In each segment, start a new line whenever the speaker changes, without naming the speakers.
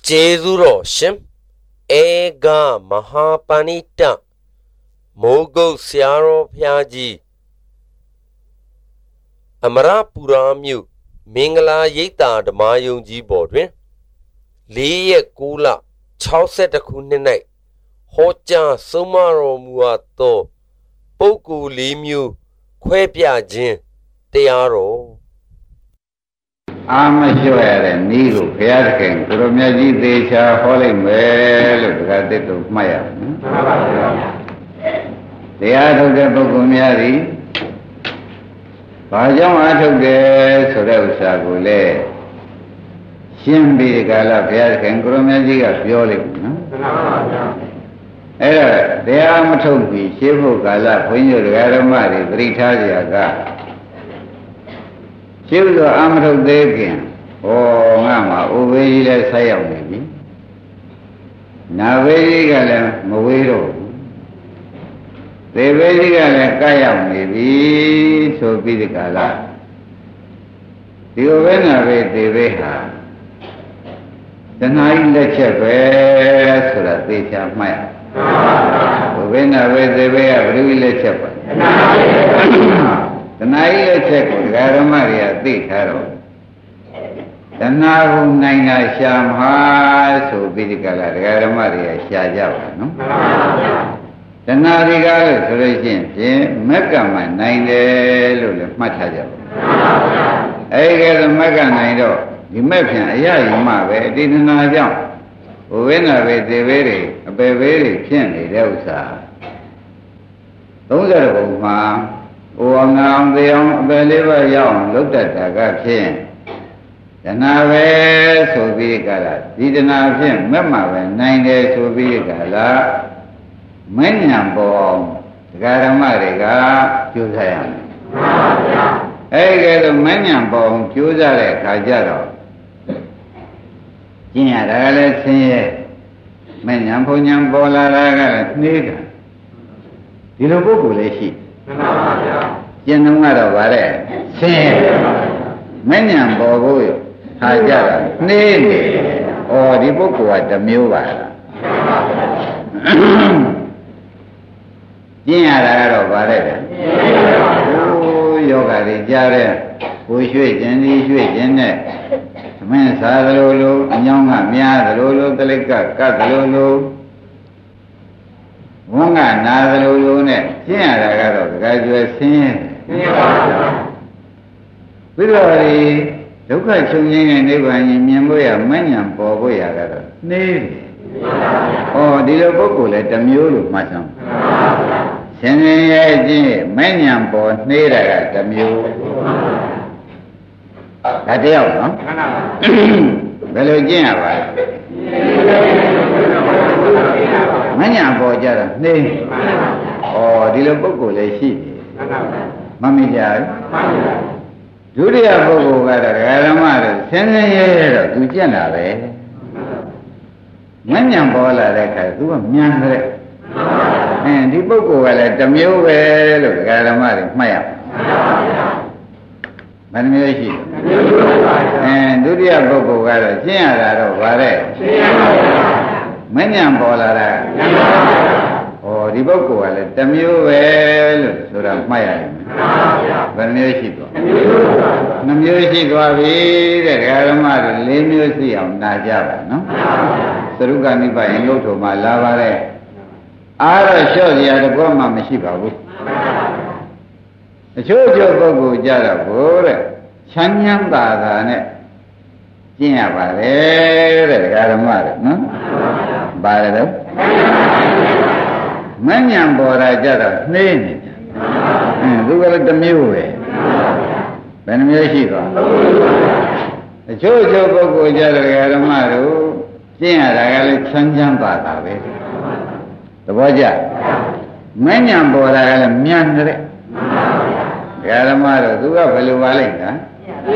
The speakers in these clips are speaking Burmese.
Jezuro Shim Ega Mahapanita Mogo Siaro Piaji Amara Puramu Mingala Yeta the Mayunji Bodwin Lee Kula Chauset Kunine Hoja Sumaro Muato Poku Limu Quepia Jin Tearo
Amashoya Nilu Piarkin, Kurumaji Desha, Holy Well, Gaditu Maya. The art of the Bokumari Pajam art of the Soda Gule Shimbi Gala Piarkin, Kurumaji of Yolim. They are Matobi, Shivu Gala, when you Garamari, Britaja. She was the arm of the again. Oh, Mamma, obey the Sayam, maybe. Now, very gallant, Mowero. They very gallant Kayam, maybe, so be the Gala. The Ovena way they weha. The night lecture bear so that they shall maya. Ovena way they wear, really lecture. The night check with Garamaria, the Haro. The Nahu Naina Shamha, so Bidikala, Garamaria Shajawa, no? The Narigal Solution, Mekama, Nine Lulu, Mataja. I get a Mega Naido, you make him, yeah, you might, didn't I jump? When I read the very gently, those are. Those are the ma. Oh, now the young believer young looked at the Gapian. The Nave so be Gala. Didn't have him, Mamma, when 9 days so be Gala. Many am born, Garamariga, Juzayam. I get a many am born, Juzare, Kajaro. Gina, let's see. Many am Punyam Bola, Nigga. You know, Bukuleshi. Yenumara Vare, Sin, Manyam Bogo, Hajara, Nene, or the book was the Muva. Yara Vare, oh, Yoga, Jare, who should any should in it. Mensa Lulu, Yonga, Mia, Lulu, the Leka, Catalulu. Wanga Nazarune, Tiara, graduate sin. Vidori, look at Chunging and Evan, Yamboya, Manyan, Boboya, Navy. Oh, the Boku let the mule, Matam. Sending Manyan born, Nera, the mule. At the no? Belogina. Many are Boja, nay, or the Bogo, they see. Mammy Jar. Julia Bogo, Garamara, send a to General. Many are Bola, like I do a meander. And the Bogo, like the mule, Garamari, Maya. Manmeshi. And Julia Bogo, General, Vare. Manyam Bola, or the Boko, let them you well, so that Maya. Vermesico. Namusico, the Garamar, Lemusi of Najava, no? Sarugani by Engoto, my lavare. I show the other Goma Mashiba. The church of Bogo Jara, Chanyam Bada, Gina Vare, the Garamar, no? Barado Manyam Bora Jara, name it. Look at the mule. Benamichiva. The Jojo Bogo Jara Maru, Gina Sanjam Bata. The Boja Manyam Bora Miandre Garamaro, do a value valenta.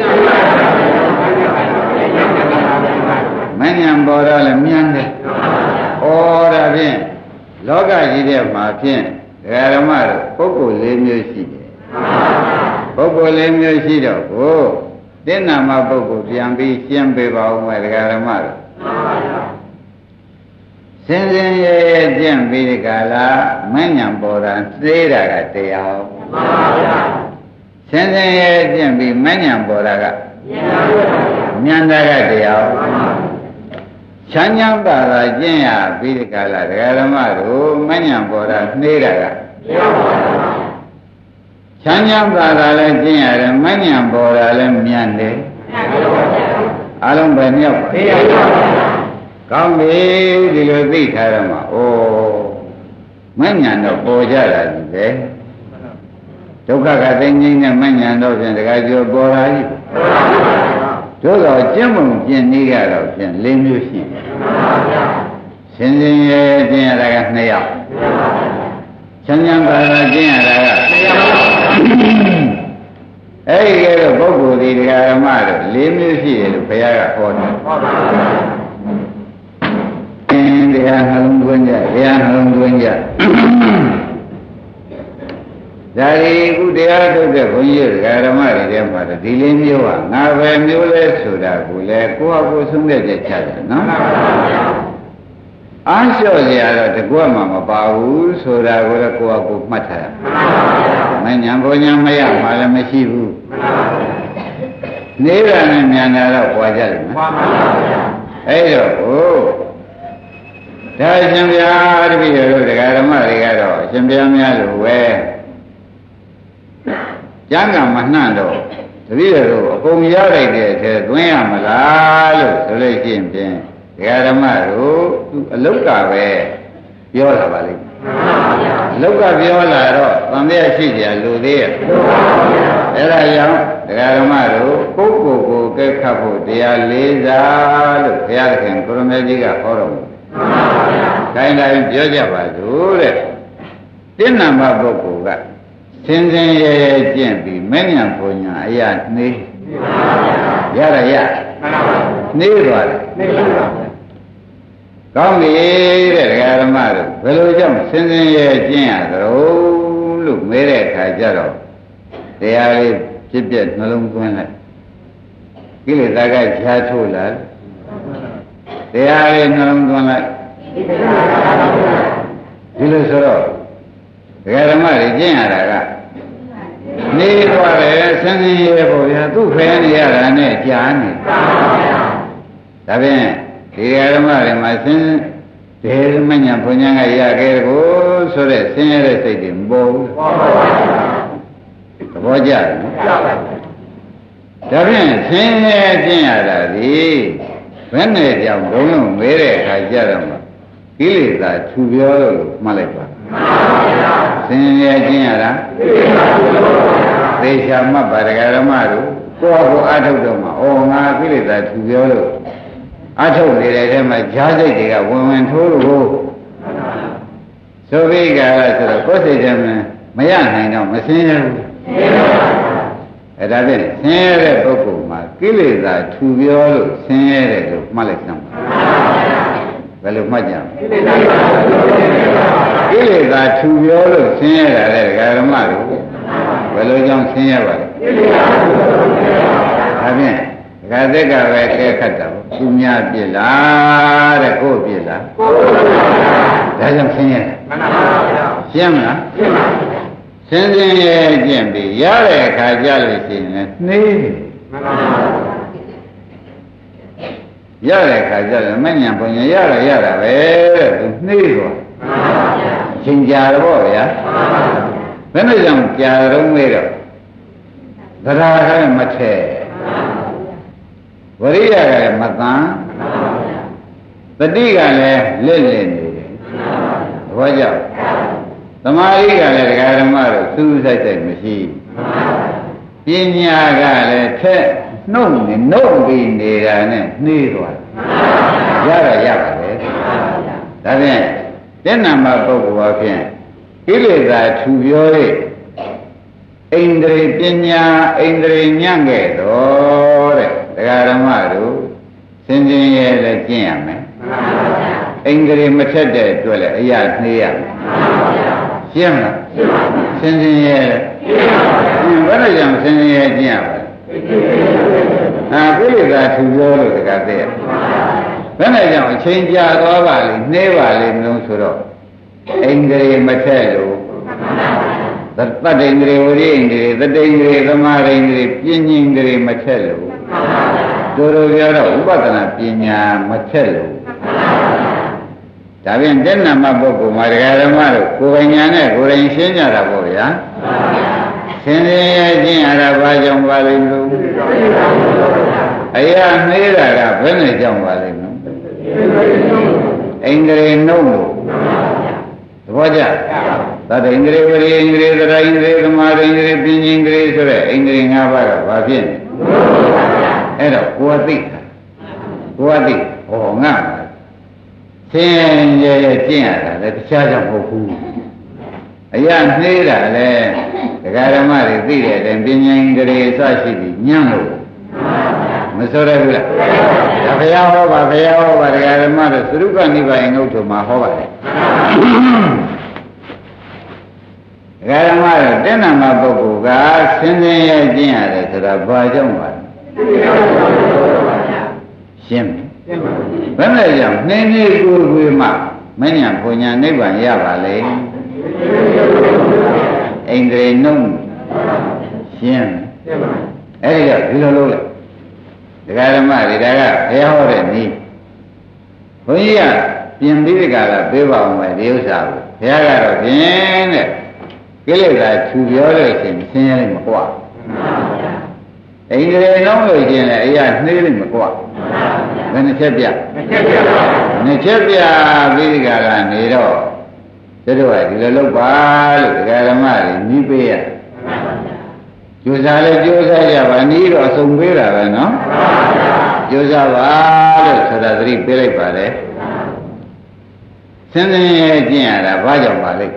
Manyam Bora Miandre. Ora bien, Loga Gidia Martin, Garamar, Poco Lemusi. Poco Lemusi, oh, then I'm a Poco, Yambi, Siambe, my Garamar. စင်စင်ရဲရဲကျင့်ပြီးဒီကလာမဉ္ဇဉ်ပေါ်တာသေးတာကတရားစင်စင်ရဲကျင့်ပြီးမဉ္ဇဉ်ပေါ်တာကဉာဏ်တာကတရားချမ်းချမ်းသာသာကျင့်ရပြီးဒီကလာဒကာဓမ္မတို့မဉ္ဇဉ်ပေါ်တာနှေးတာကချမ်းချမ်းသာသာလည်းကျင့်ရတယ်မဉ္ဇဉ်ပေါ်တာလည်းမြန်တယ်အလုံးပဲမြောက်ကောင်းပြီဒီလိုသိထားရမှာဩမဉ္ဇဉ်တော့ပေါ်ကြတာဒီပဲဒုက္ခကသိငိမ့်နဲ့မဉ္ဇဉ်တော့ဖြင့်တခါကျော်ပေါ်လာပြီတို့တော့ကျင့်မှုကျင့်နည်းကတော့ဖြင့်၄မျိုးရှိတယ်စင်စင်ရဲကျင့်ရတာက2ယောက်ချမ်းချမ်းသာသာကျင့်ရတာက2ယောက်အဲ့ဒီကဲတော့ပုဂ္ဂိုလ်ဒီဓမ္မတို့၄မျိုးရှိတယ်လို့ဘုရားကဟောတယ်တရားနှလုံးသွင်းကြတရားနှလုံးသွင်းကြဒါဒီခုတရားထုတ်တဲ့ဘုန်းကြီးဓမ္မတွေထဲမှာဒီလေးမျိုးကငါပဲမျိုးလဲဆိုတာကိုလေကိုယ့်အကိုဆုံးတဲ့ချက်ချတယ်နော်အားလျှော့ကြရတော့တကွမှမပါဘူးဆိုတာကိုလည်းကိုယ့်အကိုမှတ်ထားရမညာဘုံညာမရမှလည်းမရှိဘူးနေတာနဲ့ဉာဏ်တော့ပွားကြတယ်နော်အဲ့တော့ဒါရှင်ဗျာတပည့်တော်ဒကာဓမ္မတွေကတော့ရှင်ဗျာများလို့ပဲကျမ်းဂန်မနှံ့တော့တပည့်တော်အကုန်ရလိုက်တဲ့ထဲသွင်းရမလားလို့ဆိုလို့ရှိရင်ဖြင့်ဒကာဓမ္မတို့သူအလုတ်ကပဲပြောလာပါလိမ့်မယ်အလုတ်ကပြောလာတော့သံဃာရှိကြလူသေးရဲ့အဲ့ဒါကြောင့်ဒကာဓမ္မတို့ပုဂ္ဂိုလ်ကိုကဲခတ်ဖို့တရားလေးစားလို့ဘုရားသခင်ကိုရမေကြီးကဟောတော်မူခိုင်းတိုင်းပြောကြပါစို့တဲ့တင်းနံပါတ်ပုဂ္ဂိုလ်ကစင်စင်ရဲရဲကျင့်ပြီးမဉ္ဇဉ်ဘုံညာအရာနှေးရရနှေးသွားတယ်ကောင်းပြီတဲ့ဒကာဓမ္မတို့ဘယ်လိုကြောင့်စင်စင်ရဲကျင့်ရသလဲလို့မေးတဲ့အခါကျတော့တရားလေးဖြစ်ပြနှလုံးသွင်းလိုက်ကိလေသာကဈာထိုးလာတရားလေးနှလုံးသွင်းလိုက်ဒီလိုဆိုတော့ဒကာဓမ္မတွေကျင့်ရတာကနေသွားတယ်ဆင်းရဲပေါ့ဗျာသူ့ဖယ်နေရတာနဲ့ကြာနေဒါဖြင့်ဒီဒကာဓမ္မတွေမှာဆင်းဒေမညာဘုံညာကရခဲ့ကိုဆိုတဲ့ဆင်းရဲတဲ့စိတ်တွေမပေါ်ဘူးသဘောကျတယ်နော်ဒါဖြင့်ဆင်းရဲကျင့်ရတာဒီဘယ်နဲ့ကြောင့်ဘုံလုံးမဲတဲ့အခါကျတော့မှကိလေသာထူပြောလို့မှတ်လိုက်ပါဆင်းရဲခြင်းရတာသေချာမှတ်ပါဒကာဓမ္မတို့ကိုယ့်ကိုအထုတ်တော့မှဩငါကိလေသာထူပြောလို့အထုတ်နေတဲ့ထဲမှာဈာစိတ်တွေကဝင်ဝင်ထိုးလို့ဆိုပြီးကြတာဆိုတော့ကိုယ်စိတ်ထဲမှာမရနိုင်တော့မဆင်းရဲဘူးအဲ့ဒါဖြင့်ဆင်းရဲတဲ့ပုဂ္ဂိုလ်မှာကိလေသာထူပြောလို့ဆင်းရဲတယ်လို့မှတ်လိုက်စမ်းပါဘယ်လိုမှတ်ကြမလဲကိလေသာထူပြောလို့ဆင်းရဲတာလေဒကာဓမ္မတို့ဘယ်လိုကြောင့်ဆင်းရဲပါလဲဒါဖြင့်ဒကာသက်ကပဲကဲခတ်တာသူများပြစ်လားတဲ့ကိုယ်ပြစ်လားဒါကြောင့်ဆင်းရဲမှန်ပါဗျာရှင်းမလားရှင်းပါစင်စင်ရဲကျင့်ပြီးရတဲ့အခါကြလို့ရှိရင်နှေးမှန်ပါဗျာရတဲ့အခါကျတော့မဉ္ဇဉ်ဘုံညာရတာပဲတဲ့သူနှေးသွားမှန်ပါဗျာချိန်ကြာတော့ဗျာမှန်ပါဘယ်နဲ့ကြောင့်ကြာတော့မေးတော့သရခလည်းမထဲဝရိယကလည်းမတန်တတိကလည်းလက်လက်နေတယ်သဘောကျသမာဓိကလည်းဒကာဓမ္မတို့စူးစိုက်စိုက်မရှိပညာကလည်းထက်နှုတ်ပြီးနေတာနဲ့နှေးသွားရတော့ရပါလေဒါဖြင့်တင်းနာမပုဂ္ဂိုလ်အဖြစ်ကိလေသာထူပြော၍ဣန္ဒြေပညာဣန္ဒြေညံ့ခဲ့တော့တဲ့ဒကာဓမ္မတို့စင်စင်ရဲလည်းကျင့်ရမယ်ဣန္ဒြေမထက်တဲ့အတွက်လည်းအရာနှေးရမယ်ရှင်းမလားရှင်းပါပြီစင်စင်ရဲဘယ်လိုကြောင့်စင်စင်ရဲကျင့်ရပါလဲကိလေသာထူပြောလို့တခါတည်းဘယ်နဲ့ကြောင့်အချိန်ကြာသွားပါလိမ့်နှဲပါလိမ့်မလို့ဆိုတော့အိန္ဒြေမထက်လို့သတ္တိန္ဒြေဝရိန္ဒြေသတ္တိန္ဒြေသမာရိန္ဒြေပြဉ္ဉ္ဒြေမထက်လို့တို့တို့ပြောတော့ဥပဒနာပညာမထက်လို့ဒါပြန်တဲ့နာမပုဂ္ဂိုလ်မှာတရားဓမ္မတို့ကိုယ်ပိုင်ညာနဲ့ကိုယ်တိုင်ရှင်းကြတာပေါ့ဗျာရှင်းရှင်းရချင်းအရာဘာကြောင့်ပါလိမ့်လို့အရာနှေးတာကဘယ်နဲ့ကြောင့်ပါလိမ့်လို့အိန္ဒြေနှုတ်လို့သဘောကျသတ္တဣန္ဒြေဝရိဣန္ဒြေသရဣန္ဒြေသမာရိန္ဒြေပဉ္စဣန္ဒြေဆိုတဲ့ဣန္ဒြေ၅ပါးကဘာဖြစ်နေအဲ့တော့ကိုယ်သိဟောငါသင်ရဲ့ကျင့်ရတာလည်းတခြားကြောင့်မဟုတ်ဘူးအရာနှေးတာလည်းဒကာဓမ္မတွေသိတဲ့အတိုင်းပညာဣန္ဒြေအစရှိပြီးညံ့လို့မဆိုရဘူးလားဒါဘုရားဟောပါဒကာဓမ္မတို့သရုပ်ကနိဗ္ဗာန်ငုတ်ထုံမှာဟောပါတယ်ဒကာဓမ္မတို့တဲ့နာမပုဂ္ဂိုလ်ကဆင်းရဲကျင့်ရတယ်ဆိုတာဘာကြောင့်ပါလဲရှင်းဘယ်နဲ့ကြောင့်နှင်းနှင်းကိုယ်ကိုယ်မှမဉ္ဇဉ်ဘုံညာနိဗ္ဗာန်ရပါလေဣန္ဒြေနှုတ်ရှင်းအဲ့ဒီတော့ဒီလိုလုပ်လိုက်ဒကာဓမ္မတွေဒါကဘုရားဟောတဲ့နည်းဘုန်းကြီးကပြင်ပြီးဒီကလာပေးပါအောင်မယ်ဒီဥစ္စာကိုဘုရားကတော့ပြင်တဲ့ကိလေသာခြူပြောလို့ရှိရင်ဆင်းရဲလိမ့်မကွာဣန္ဒြေနှုတ်လို့ရှိရင်လည်းအရာနှေးလိမ့်မကွာဘယ်နှချက်ပြနှစ်ချက်ပြပြီးဒီကလာနေတော့တို့ကဒီလိုလုပ်ပါလို့ဒကာဓမ္မတွေနီးပေးရကျိုးစားလဲကျိုးစားကြပါနီးတော့အစုံပေးတာပဲနော်ကျိုးစားပါလို့ဆိုတာသတိပေးလိုက်ပါတယ်စင်းစင်းရဲကျင့်ရတာဘာကြောင့်ပါလဲ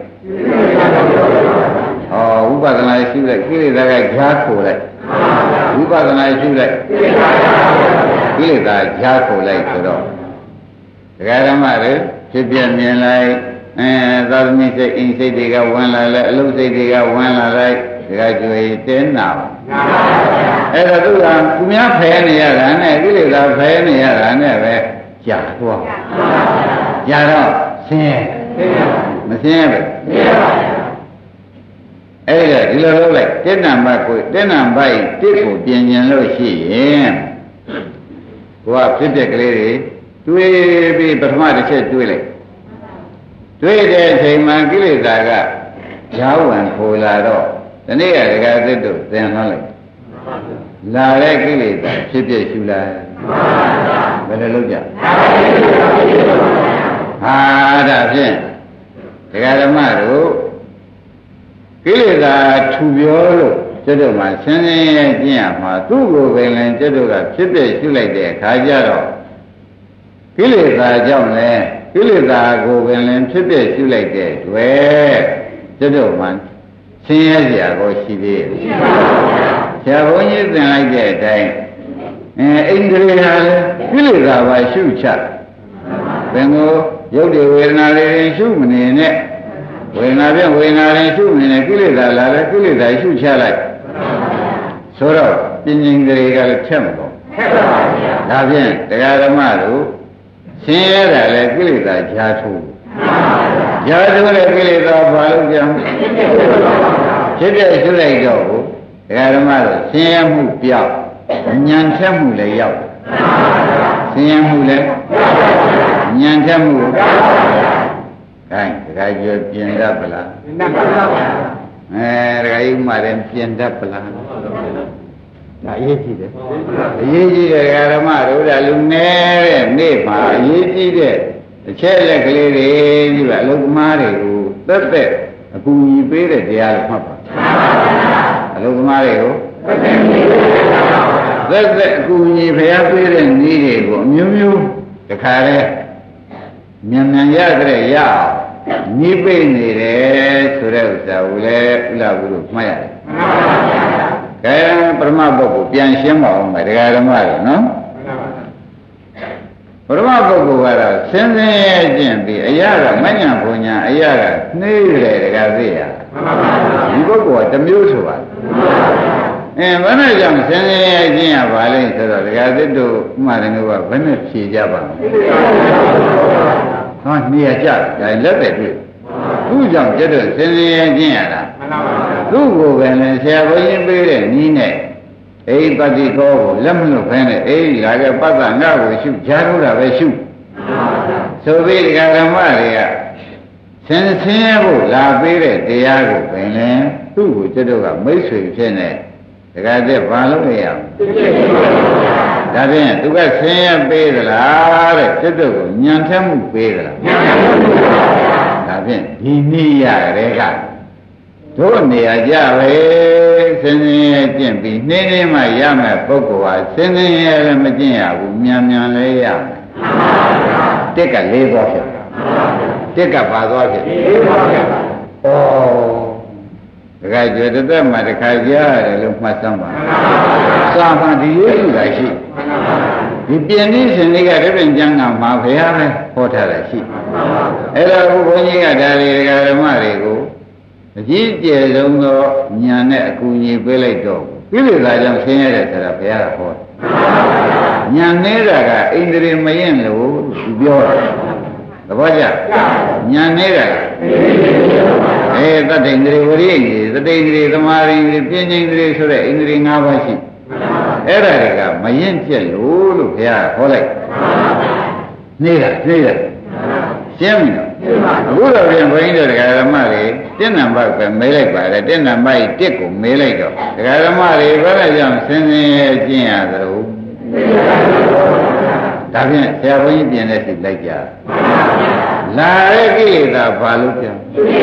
ဟောဥပဒနာရှိလိုက်ကိလေသာကဈာခိုလိုက်ဝိပဿနာရှိလိုက်ကိလေသာဈာခိုလိုက်ဆိုတော့ဒကာဓမ္မတွေဖြစ်ပြမြင်လိုက်သာသမီစိတ်အိမ်စိတ်တွေကဝင်လာလိုက်အလုပ်စိတ်တွေကဝင်လာလိုက်ဒီကကြွေတင်းနာပါအဲ့တော့သူကသူများဖယ်နေရတာနဲ့ကိလေသာဖယ်နေရတာနဲ့ပဲကြာသွားကြာတော့ဆင်းရဲမဆင်းရဲပဲအဲ့ဒါဒီလိုလုပ်လိုက်တက်နံပါတ်ကိုတက်နံပါတ်တစ်ကိုပြင်ကျင်လို့ရှိရင်ကိုကဖြစ်တဲ့ကလေးတွေတွေးပြီးပထမတစ်ချက်တွေးလိုက်တွေးတဲ့အချိန်မှာကိလေသာကဈာဝင်ခိုလာတော့ဒီနေ့ကဒကာသစ်တို့သင်လှမ်းလိုက်လာတဲ့ကိလေသာဖြစ်ဖြစ်ရှုလာဘယ်လိုလုပ်ကြဟာဒါဖြင့်ဒကာဓမ္မတို့ကိလေသာထူပြောလို့ကျွတ်တို့မှာဆင်းရဲကျင့်ရမှာသူ့ကိုယ်ပင်လည်းကျွတ်တို့ကဖြစ်ဖြစ်ရှုလိုက်တဲ့အခါကျတော့ကိလေသာကြောင့်လည်းကိလေသာကိုပင်လည်းဖြစ်ဖြစ်ရှုလိုက်တဲ့တွေ့ကျွတ်တို့မှာဆင်းရဲစရာကိုရှိသေးတယ်ဆရာဘုန်းကြီးသင်လိုက်တဲ့အတိုင်းဣန္ဒြေဟာလည်းကိလေသာပါရှုချဘယ်ကိုရုပ်တွေဝေဒနာတွေရှုမနေနဲ့ဝေဒနာဖြင့်ဝေဒနာတွေရှုနေတယ်ကိလေသာလာတယ်ကိလေသာရှုချလိုက်ဆိုတော့ပြင်းပြင်းတွေကလည်းချက်မပေါ်ဒါဖြင့်တရားဓမ္မတို့ဆင်းရဲတာလည်းကိလေသာဈာထိုးဈာထိုးတဲ့ကိလေသာဘာလို့ကြောင်းဖြစ်ဖြစ်ရှုလိုက်တော့တရားဓမ္မတို့ဆင်းရဲမှုပြောက်ဉာဏ်ထက်မှုလည်းရောက်ဆင်းရဲမှုလည်းဉာဏ်ထက်မှုခိုင်းဒကာကြီးပြင်တတ်ပလားပြင်တတ်ပါဘူးဒကာကြီးမှလည်းပြင်တတ်ပလားဒါအရေးကြီးတယ်အရေးကြီးတဲ့ဓမ္မတို့ဒါလူငယ်တဲ့နေ့မှာအရေးကြီးတဲ့အချက်လက်ကလေးတွေဒီကအလုသမားတွေကိုသက်သက်အကူအညီပေးတဲ့တရားလို့မှတ်ပါအလုသမားတွေကိုသက်သက်အကူအညီဖျားပေးတဲ့နည်းတွေကိုအမျိုးမျိုးတခါလဲမြန်မြန်ရတဲ့ရအောင်နိဗ္ဗာန်နေတယ်ဆိုတဲ့ဥစ္စာကိုလည်းဥလာဘူးလို့မှတ်ရတယ်။ကဲပရမပုဂ္ဂိုလ်ပြန်ရှင်းပါအောင်မယ်တရားဓမ္မတွေနော်။ပရမပုဂ္ဂိုလ်ကတော့ဆင်းရဲခြင်းပြီးအရာကမညံဘုံညာအရာကနှေးတယ်တရားသိရ။ဒီပုဂ္ဂိုလ်ကတစ်မျိုးဆိုပါဘယ်နဲ့ကြောင့်ဆင်းရဲခြင်းရပါလိမ့်ဆိုတော့ဒကာသစ်တို့ဥမာရင်ကဘယ်နဲ့ဖြေကြပါ့မလဲဟောနေရကြဒါလက်ပဲတွေ့သူ့ကြောင့်ကျတော့ဆင်းရဲခြင်းရတာသူ့ကိုပဲလေဆရာဘုန်းကြီးပေးတဲ့နီးနဲ့အိပတိကောကိုလက်မလွတ်ဖဲနဲ့အေးလာခဲ့ပတ်သက်ငါ့ကိုရှုကြားလို့တာပဲရှုဆိုပြီးဒကာဓမ္မတွေကဆင်းရဲဖို့လာပေးတဲ့တရားကိုပဲလေသူ့ကိုကျတော့ကမိတ်ဆွေဖြစ်နေဒကာတဲ့ဘာလို့လဲရအောင်ဒါဖြင့်သူကဆင်းရဲပေးသလားတဲ့ကျတော့ကိုညံထက်မှုပေးသလားဒါဖြင့်ဒီနည်းရတဲ့ကတို့နေရာကြပဲဆင်းရဲကျင့်ပြီးနှင်းနှင်းမှရမယ်ပုဂ္ဂိုလ်ဟာဆင်းရဲလည်းမကျင့်ရဘူးမြန်မြန်လည်းရမယ်တက်က၄သွားဖြစ်တက်ကပါသွားဖြစ်ဩတခါကျွတ်တက်မှတခါကြားရတယ်လို့မှတ်စမ်းပါစာမှဒီလေးလူလာရှိဒီပြင်းနေရှင်လေးကတပည့်ကျမ်းကမှာဘုရားပဲဟောထားတာရှိအဲ့တော့ဘုန်းကြီးကဒါတွေဓမ္မတွေကိုအကြီးကျယ်ဆုံးသောဉာဏ်နဲ့အကူအညီပေးလိုက်တော့ပြိဋ္ဌာကြောင့်ဆင်းရဲတယ်ဆိုတာဘုရားကဟောဉာဏ်နေတာကဣန္ဒြေမရင်လို့ပြောတာသဘောကျဉာဏ်နေတာသတ္တိန္ဒြေဝရိယိသတ္တိန္ဒြေသမာဓိန္ဒြေပညာန္ဒြေဆိုတဲ့ဣန္ဒြေ၅ပါးရှိအဲ့ဒါတွေကမရင်ပြက်လို့ဘုရားဟောလိုက်နေတာရှင်းပြီနော်အခုတော့ပြန်ဘုန်းကြီးတို့ဒကာဓမ္မတွေ1နံပါတ်ပဲမေးလိုက်ပါတယ်1နံပါတ်1ကိုမေးလိုက်တော့ဒကာဓမ္မတွေဘယ်နဲ့ကြောင့်ဆင်းရဲကျင့်ရသလိုဒါဖြင့်ဆရာဘုန်းကြီးပြင်တဲ့စိတ်လိုက်ကြလာတဲ့ကိလေသာဘာလို့ပြန်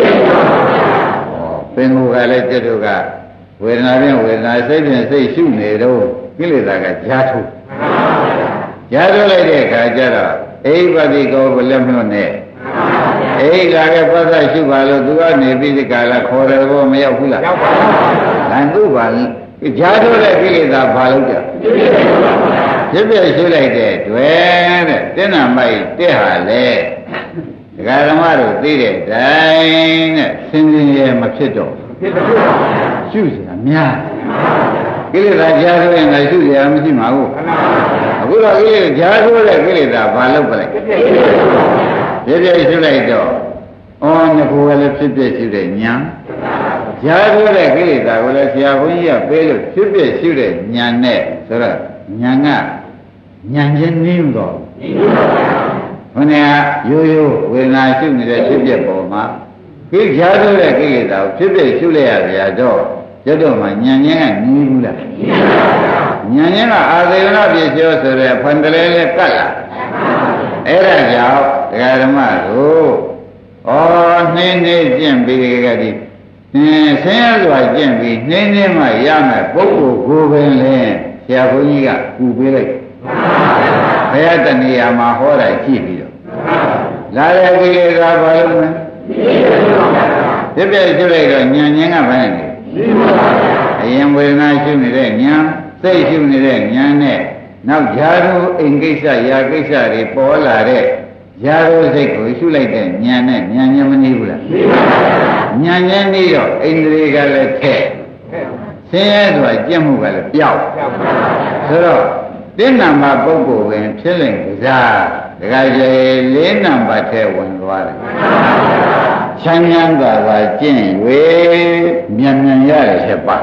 ပင်ကိုယ်ကလည်းကျတို့ကဝေဒနာဖြင့်ဝေဒနာစိတ်ဖြင့်စိတ်ရှုနေတော့ကိလေသာကကြားထုတ်လိုက်တဲ့အခါကျတော့အိပတိကောကိုလက်မလွတ်နဲ့အိလာကပတ်သက်ရှုပါလို့သူကနေပြီးဒီကလာခေါ်တယ်ဘောမရောက်ဘူးလားရောက်ပါဘူးဒါသူ့ပါကြားထုတ်တဲ့ကိလေသာဘာလို့ကြဖြစ်ဖြစ်ရှုလိုက်တဲ့တွေ့တဲ့တင်းနာမိုက်တက်ဟာလေဒကာဓမ္မတို့သိတဲ့တိုင်းနဲ့စင်စင်ရဲမဖြစ်တော့ရှုစရာများကိလေသာကြားထုတ်ရင်လည်းရှုစရာမရှိမှာဘူးအခုတော့ကိလေသာကြားထုတ်တဲ့ကိလေသာဘာလို့ပလိုက်ဖြစ်ဖြစ်ရှုလိုက်တော့ငကူကလည်းဖြစ်ဖြစ်ရှုတဲ့ညာကြားထုတ်တဲ့ကိလေသာကိုလည်းဆရာဘုန်းကြီးကပေးလို့ဖြစ်ဖြစ်ရှုတဲ့ညာနဲ့ဆိုတော့ညာကညာချင်းနင်းတော့ဘုရားရိုးရိုးဝေဒနာရှုနေတဲ့ဖြစ်ဖြစ်ပေါ်မှာကိကြားထုတ်တဲ့ကိလေသာကိုဖြစ်ဖြစ်ရှုလိုက်ရကြတော့ကျွတ်တော့မှညာချင်းကနင်းဘူးလားညာချင်းကအာသေဝနာပြည့်ကျော်ဆိုတဲ့ဖန်တလဲလဲကတ်လာအဲ့ဒါကြောင့်ဒကာဓမ္မတို့နှင်းနေကျင့်ပြီးကြသည်ဆင်းရဲစွာကျင့်ပြီးနှင်းနေမှရမယ်ပုဂ္ဂိုလ်ကိုယ်ပင်လဲဆရာဘုန်းကြီးကကူပေးလိုက်ဘယ်တဏှာမှာဟောတာကြည့်ပြီးတော့လာတဲ့ကိလေသာဘာလို့လဲပြည့်ပြည့်ရှုလိုက်တော့ဉာဏ်ချင်းကဘာလဲအရင်ဝေဒနာရှုနေတဲ့ဉာဏ်စိတ်ရှုနေတဲ့ဉာဏ်နဲ့နောက်ဓာတုအိမ်ကိစ္စယာကိစ္စတွေပေါ်လာတဲ့ဓာတုစိတ်ကိုရှုလိုက်တဲ့ဉာဏ်နဲ့ဉာဏ်ချင်းမနည်းဘူးလားဉာဏ်ချင်းနေတော့ဣန္ဒြေကလည်းထက်ဆင်းရဲဆိုတာကြက်မှုကလည်းပြောက်ဆိုတော့တင်းနံပါတ်ပုဂ္ဂိုလ်ဝင်ဖြစ်လင်ကစားဒကာကျေ4နံပါတ်ထဲဝင်သွားတယ်ချမ်းချမ်းသာသာကျင့်၍မြန်မြန်ရတယ်ဖြစ်ပါ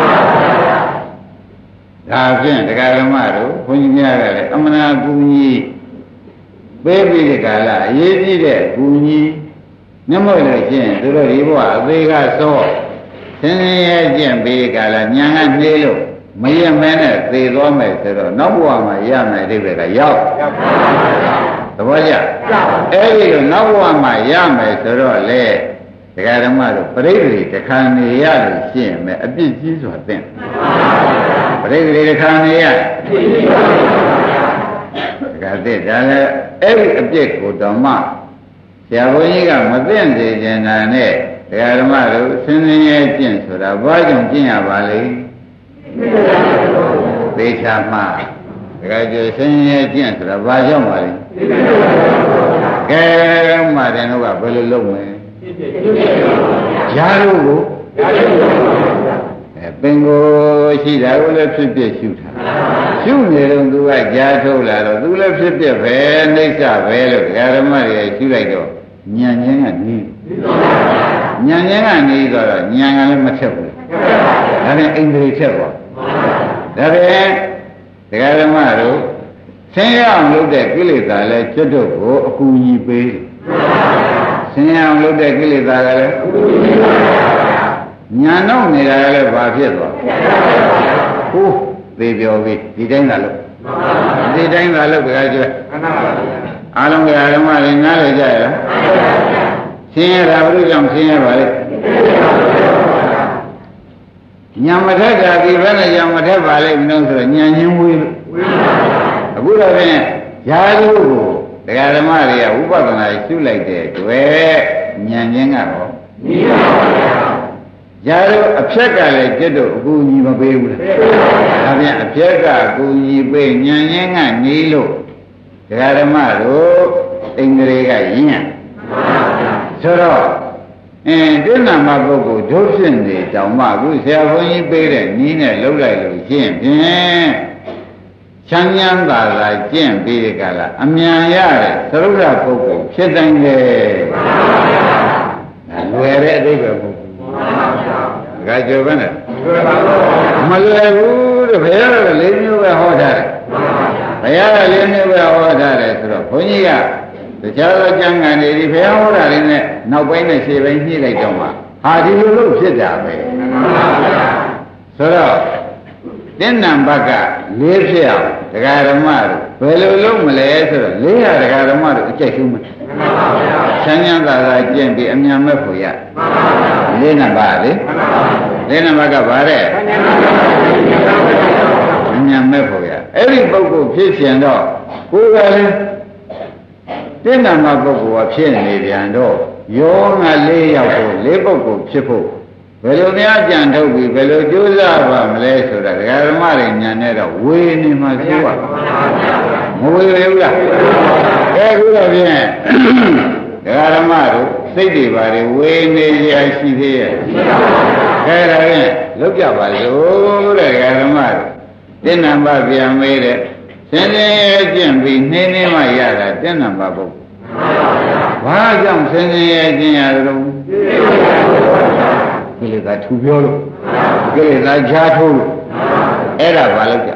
ဒါဖြင့်ဒကာဓမ္မတို့ဘုန်းကြီးများကလည်းအမှန်အကူကြီးပေးပြီးဒီကလာအရေးကြီးတဲ့ကူကြီးမျက်မှောက်လို့ချင်းသူတို့ဒီဘဝအသေးကစောဆင်းရဲကျင့်ပြီးကလာညာကနေလို့မရမဲနဲ့သေသွားမယ်ဆိုတော့နောက်ဘဝမှာရမယ်အိဗေကရောက်သဘောကျအဲ့ဒီလိုနောက်ဘဝမှာရမယ်ဆိုတော့လေဒကာဓမ္မတို့ပရိသေတခါနေရလို့ရှင်းမယ်အပြစ်ကြီးစွာသင်ပရိသေတခါနေရဒကာတဲ့ဒါလည်းအဲ့ဒီအပြစ်ကိုတော့မှဆရာဘုန်းကြီးကမသိစေချင်တာနဲ့ဒကာဓမ္မတို့ဆင်းရဲကျင့်ဆိုတာဘာကြောင့်ကျင့်ရပါလဲသေချာမှာဒကာကျဆင်းရဲကျင့်ဆိုတာဘာကြောင့်ပါလဲကဲမှတယ်တော့ကဘယ်လိုလုပ်မလဲဈာတို့ကိုပင်ကိုရှိတာကိုလည်းဖြစ်ဖြစ်ရှုတာရှုနေတော့သူကကြားထုတ်လာတော့သူလည်းဖြစ်ဖြစ်ပဲနှိစ္စပဲလို့ဓမ္မတွေရှုလိုက်တော့ဉာဏ်ချင်းကနေဉာဏ်ချင်းကနေတော့ဉာဏ်ကလည်းမထက်ဘူးဒါနဲ့အိန္ဒြေထက်ပါဒါပြန်ဓမ္မတို့ဆင်းရဲအောင်လုပ်တဲ့ကိလေသာလဲကျွတ်တို့ကိုအကူအညီပေးဆင်းရဲအောင်လုပ်တဲ့ကိလေသာကလည်းညာတော့နေတာကလည်းဘာဖြစ်သွားဟုတ်သေပြောပြီဒီတိုင်းသာလို့ဒီတိုင်းသာလို့ကြကြွအားလုံးကဓမ္မတွေနားလည်ကြရလားဆင်းရဲတာဘုရားကြောင့်ဆင်းရဲပါလေညာမထက်တာဒီဘက်နဲ့ညာမထက်ပါလိမ့်မလို့ဆိုတော့ညာချင်းဝေးလို့အခုတော့ဖြင့်ຢာလို့ကိုတရားဓမ္မတွေကဥပဒနာရှုလိုက်တဲ့တွေ့ဉာဏ်ချင်းကတော့နီးပါပါဗျာຢာလို့အဖြက်ကလည်းจิตတို့အကူအညီမပေးဘူးလားဒါပြန်အဖြက်ကအကူအညီပေးဉာဏ်ချင်းကနေလို့တရားဓမ္မတို့အိန္ဒြေကယဉ်ဆိုတော့တိဏ္ဍမပုဂ္ဂိုလ်ဒုဖြစ်နေတောင်မှအခုဆရာဘုန်းကြီးပေးတဲ့နည်းနဲ့လှုပ်လိုက်လို့ရှင်းဖြင့်ချမ်းချမ်းသာသာကျင့်ပြီးဒီကလာအမြန်ရတဲ့သရုပ်ရပုဂ္ဂိုလ်ဖြစ်တိုင်းလေလွယ်တဲ့အဓိပ္ပာယ်ပုဂ္ဂိုလ်ဒါကြောပဲနဲ့မလွယ်ဘူးတဲ့ဘုရားက၄မျိုးပဲဟောထားတယ်ဘုရားက၄မျိုးပဲဟောထားတယ်ဆိုတော့ဘုန်းကြီးကတခြားသောကျမ်းဂန်တွေဒီဘုရားဟောတာလေးနဲ့နောက်ပိုင်းနဲ့ရှေ့ပိုင်းညှိလိုက်တော့မှဟာဒီလိုလို့ဖြစ်တာပဲဆိုတော့တင်းနံဘက်က၄ဖြစ်အောင်တရားဓမ္မတို့ဘယ်လိုလုပ်မလဲဆိုတော့၄ဟာတရားဓမ္မတို့အကျိတ်ရှုမယ်ချမ်းချမ်းသာသာကျင့်ပြီးအမြန်မဲ့ဖို့ရ၄နံပါတ်လေ၄နံပါတ်ကဘာတဲ့အမြန်မဲ့ဖို့ရအဲ့ဒီပုဂ္ဂိုလ်ဖြစ်ရှင်တော့ကိုယ်ကလည်းတင်းနံပါတ်ပုဂ္ဂိုလ်ကဖြစ်နေပြန်တော့ယောငါ၄ယောက်ကို၄ပုဂ္ဂိုလ်ဖြစ်ဖို့ဘယ်လိုများကြံထုတ်ပြီးဘယ်လိုကြိုးစားပါမလဲဆိုတာဒကာဓမ္မတွေညာနဲ့တော့ဝေနေမှာသိပါမဝေဘူးလားအဲခုတော့ဖြင့်ဒကာဓမ္မတို့စိတ်တွေပါလေဝေနေရရှိသေးရဲ့အဲဒါဖြင့်လောက်ကြပါလို့တဲ့ဒကာဓမ္မတို့တင်းနံပါတ်ပြန်မေးတဲ့စင်စင်ရဲ့ကျင့်ပြီးနှင်းနှင်းမှရတာတင်းနံပါတ်ပုဂ္ဂိုလ်ဘာကြောင့်စင်စင်ရဲ့ကျင့်ရတော့ကိလေသာထူပြောလို့ကိလေသာချားထိုးလို့အဲ့ဒါဘာလို့ကြ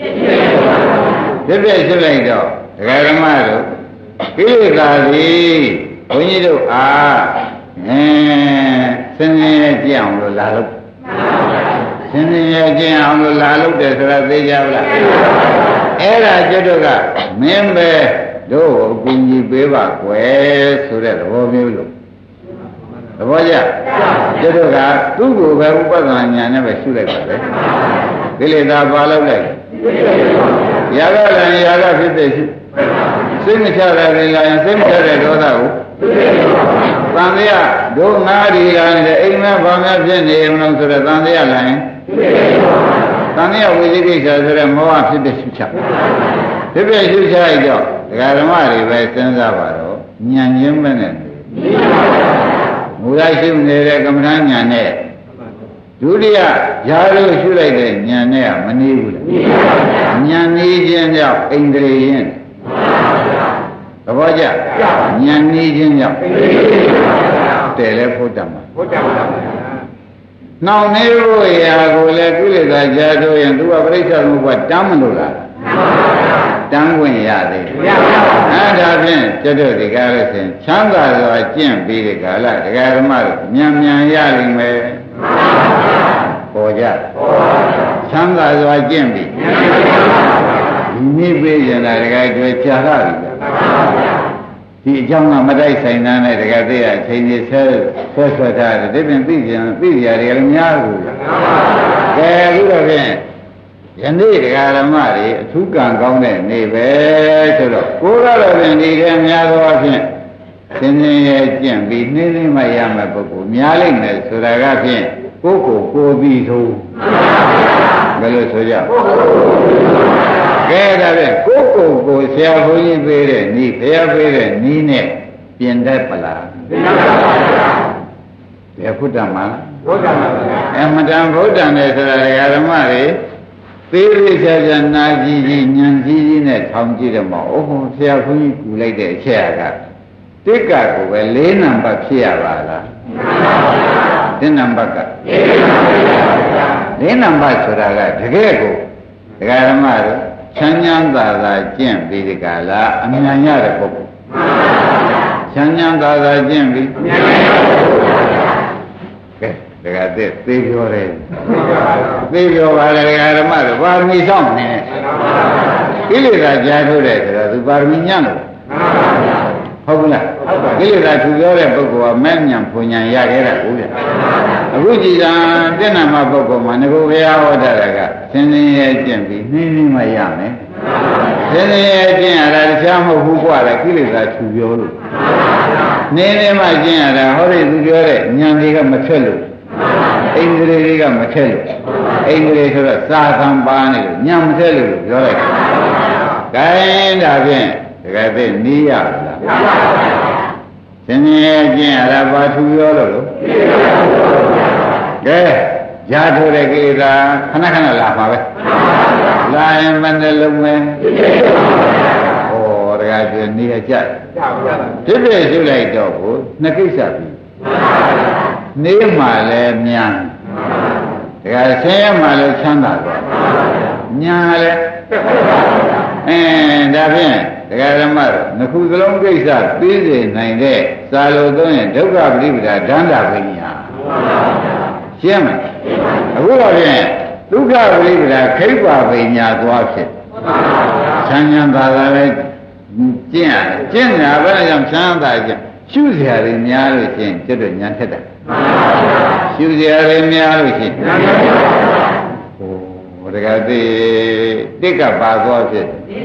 ဖြစ်ဖြစ်ဖြစ်လိုက်တော့ဒကာဓမ္မတို့ကိလေသာသည်ဘုန်းကြီးတို့အားစင်စင်ရဲ့ကြည့်အောင်လို့လာလို့စင်စင်ရဲ့ကြည့်အောင်လို့လာလို့တယ်ဆိုတာသိကြပါလားအဲ့ဒါကျွတ်တို့ကမင်းပဲတို့အကူကြီးပေးပါကွယ်ဆိုတဲ့သဘောမျိုးလို့သဘောကျကျွတ်တို့ကသူ့ကိုပဲဥပဒနာညာနဲ့ပဲရှုလိုက်ပါပဲကိလေသာပါလို့လိုက်ရာဂလည်းရာဂဖြစ်တဲ့ရှုစိတ်မချတဲ့လည်းလာရင်စိတ်မချတဲ့ဒေါသကိုသံဃာတို့ငါးဒီလာနေတဲ့အိမ်မဘာများဖြစ်နေမလို့ဆိုတော့သံဃာလာရင်သံဃာဝိသိကိစ္စဆိုတဲ့မောဟဖြစ်တဲ့ရှုချဖြစ်ဖြစ်ရှုချလိုက်တော့ဒကာဓမ္မတွေပဲစဉ်းစားပါတော့ဉာဏ်ရင်းမဲ့နဲ့မူလရှုနေတဲ့ကမ္မဋ္ဌာန်းဉာဏ်နဲ့ဒုတိယຢာလို့ရှုလိုက်တဲ့ဉာဏ်နဲ့ကမနည်းဘူးလားဉာဏ်နည်းခြင်းကြောင့်အိန္ဒြေရင်သဘောကျဉာဏ်နည်းခြင်းကြောင့်တယ်လဲဖို့တတ်မှာနှောင်နေဖို့ရာကိုလည်းကိလေသာကြာတော့ရင်သူကပြိဿသမုပ္ပါတမ်းမလို့လားတမ်းခွင့်ရသေးတယ်အဲ့ဒါဖြင့်ကျွတ်တို့ဒီကားလို့ဆိုရင်ချမ်းသာစွာကျင့်ပြီးဒီကာလဒကာဓမ္မတို့မြန်မြန်ရလိမ့်မယ်ပေါ်ကြချမ်းသာစွာကျင့်ပြီးဒီနေ့ပေးရင်လည်းဒကာတွေ့ကြာရပြီဒီအကြောင်းကမတိုက်ဆိုင်တာနဲ့ဒကာသိရအချိန်ကြီးဆွဲထားတယ်ဒီပြင်သိကြသိရတွေကလည်းများဘူးကဲအခုတော့ဖြင့်ယနေ့ဒကာဓမ္မတွေအထူးကံကောင်းတဲ့နေ့ပဲဆိုတော့ကိုယ်ကတော့ဖြင့်ဒီထဲများသောအဖြစ်သင်္င်ရဲ့ကျင့်ပြီးနှင်းနှင်းမှရမယ့်ပုဂ္ဂိုလ်များလိမ့်မယ်ဆိုတာကဖြင့်ကိုယ်ကိုပြီးသုံးဘယ်လိုဆိုကြကဲဒါဖြင့်ကိုဆရာဘုန်းကြီးပေးတဲ့ဤဘုရားပေးတဲ့ဤနဲ့ပြင်တတ်ပလားပြင်ပါပါဘယ်ဖုဒ္ဓမှာမတန်ဗုဒ္ဓံနဲ့ဆိုတာဓမ္မတွေသေးသေးချာချာနာကြည့်ကြည့်ဉာဏ်ကြီးကြီးနဲ့ထောင်ကြည့်တယ်မဟုတ်ဘူးဆရာဘုန်းကြီးကူလိုက်တဲ့အချက်ကတိက္ကကိုပဲ4နံပါတ်ဖြစ်ရပါလား4နံပါတ်က4နံပါတ်ဆိုတာကတကယ်ကိုဓမ္မတို့ချမ်းချမ်းသာသာကျင့်ပြီးဒီကလာအမြန်ရတဲ့ပုဂ္ဂိုလ်ချမ်းချမ်းသာသာကျင့်ပြီးကဲဒါကသေပြောတယ်သေပြောပါလေဓမ္မတို့ပါရမီဆောင်နေကိလေသာကြားထုတ်တယ်ဆိုတော့သူပါရမီညံ့လို့ဟုတ်ကလားကိလေသာသူပြောတဲ့ပုဂ္ဂိုလ်ကမဲ့ညံဖွညာရခဲ့တာဟုတ်ရဲ့အခုကြည်သာတဏ္ဍမပုဂ္ဂိုလ်မှာငကိုဘုရားဟောတာကသင်္နေရကျင့်ပြီးနှင်းနှင်းမှရမယ်သင်္နေရကျင့်ရတာတခြားမဟုတ်ဘူးကွာလေကိလေသာသူပြောလို့နှင်းနှင်းမှကျင့်ရတာဟောဒီသူပြောတဲ့ဉာဏ်တွေကမထက်လို့ဣန္ဒြေတွေကမထက်လို့ဣန္ဒြေဆိုတော့စာသံပါနေလို့ဉာဏ်မထက်လို့ပြောလိုက်ခိုင်းဒါဖြင့်တကယ်သိနီးရလားသင်္နေရကျင့်ရတာဘာသူပြောလို့ကဲရထိုးတဲ့ကိလေသာခဏခဏလာပါပဲလာရင်မနဲ့လုံးမယ်ဟောတကယ်ပြနေရကြဖြစ်ဖြစ်ရှုလိုက်တော့ကိုနှစ်ကိစ္စပြီနေမှလည်းမြန်တကယ်ဆင်းရဲမှလည်းချမ်းသာသွားညာလည်းဒါဖြင့်ဒကာဓမ္မတို့နှစ်ခုစလုံးကိစ္စပြီးစေနိုင်တဲ့စာလို့သုံးရင်ဒုက္ခပရိပဒါဒန္တာပညာရှင်းမလားအခုတော့ဖြင့်ဒုက္ခပရိပဒါခိဗ္ဗပညာသွားဖြစ်ချမ်းသာသာလည်းကျင့်ရတယ်ကျင့်တာပဲကြောင့်ချမ်းသာကျင့်ရှုစရာတွေများလို့ချင်းကျွတ်ညာထက်တာရှုစရာတွေများလို့ချင်းဟိုတကယ်သိတိကပါသွားဖြစ်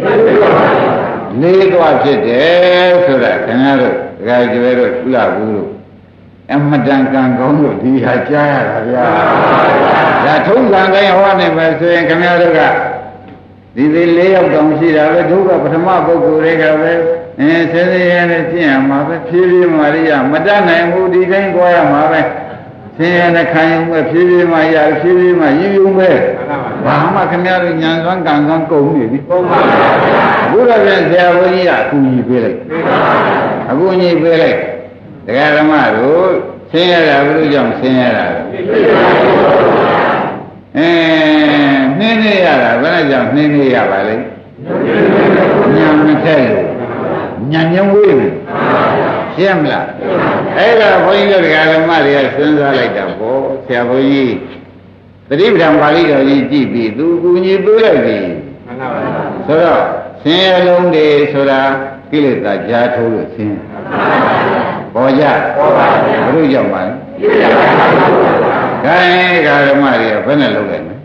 လေးသွားဖြစ်တယ်ဆိုတာခင်ဗျားတို့တကယ်ကျွဲတို့ကုလဘူးတို့အမတန်ကံကောင်းလို့ဒီဟာကြားရတာဗျာဒါထုံးစံတိုင်းဟောနေမယ်ဆိုရင်ခင်ဗျားတို့ကဒီ၄ယောက်တောင်ရှိတာပဲဒုက္ခပထမပုဂ္ဂိုလ်တွေကပဲဆင်းရဲနဲ့ကျင့်ရမှာပဲဖြည်းဖြည်းမှရမတတ်နိုင်ဘူးဒီတိုင်းကြွားရမှာပဲဆင်းရဲနဲ့ခံရုံပဲဖြည်းဖြည်းမှရဖြည်းဖြည်းမှယူယူပဲဘာမှခင်ဗျားတို့ဉာဏ်စွမ်းကံစွမ်းကုန်နေပြီဟုတ်ပါဘူးဘုရားပြန်ဆရာဘုန်းကြီးကအကူကြီးပေးလိုက်အကူကြီးပေးလိုက်တရားဓမ္မတို့ဆင်းရဲတာဘုရားကြောင့်ဆင်းရဲတာနှင်းနေရတာဘယ်နဲ့ကြောင့်နှင်းနေရပါလဲညာမထက်လို့ညာညံဝေးပြီရှင်းမလားအဲ့ဒါဘုန်းကြီးတို့တရားဓမ္မတွေကစဉ်းစားလိုက်တာပေါ့ဆရာဘုန်းကြီးသတိပဋ္ဌာန်ပါဠိတော်ကြီးကြည့်ပြီးသူကူညီပေးလိုက်ပြီဆိုတော့ဆင်းရဲလုံးတွေဆိုတာကိလေသာကြားထိုးလို့ဆင်းပေါ်ကြပေါ်ပါဘူးဘုရားကြောင့်ပါလေခိုင်းဓမ္မတွေကဘယ်နဲ့လုပ်လိုက်မလဲ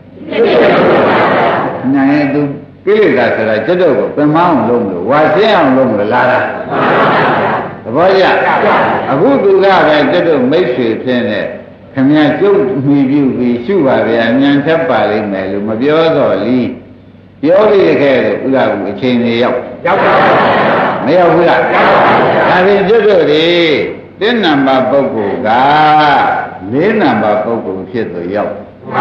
နိုင်သူကိလေသာဆိုတာကျွတ်တော့ကိုပင်မအောင်လုပ်မလို့ဝါဆင်းအောင်လုပ်မလို့လာတာသဘောကျအခုသူကပဲကျွတ်တော့မိတ်ဆွေဖြစ်နေခင်ဗျာကျုပ်မှီပြုပြီးရှုပါဗျာဉာဏ်ထပ်ပါလိမ့်မယ်လို့မပြောတော့လီပြောရခဲ့တယ်ဥလာဘူးအချိန်တွေရောက်ပါမရောက်ဘူးလားဒါဖြင့်ကျွတ်တော့ဒီ1နံပါတ်ပုဂ္ဂိုလ်က4နံပါတ်ပုဂ္ဂိုလ်ဖြစ်သူရောက်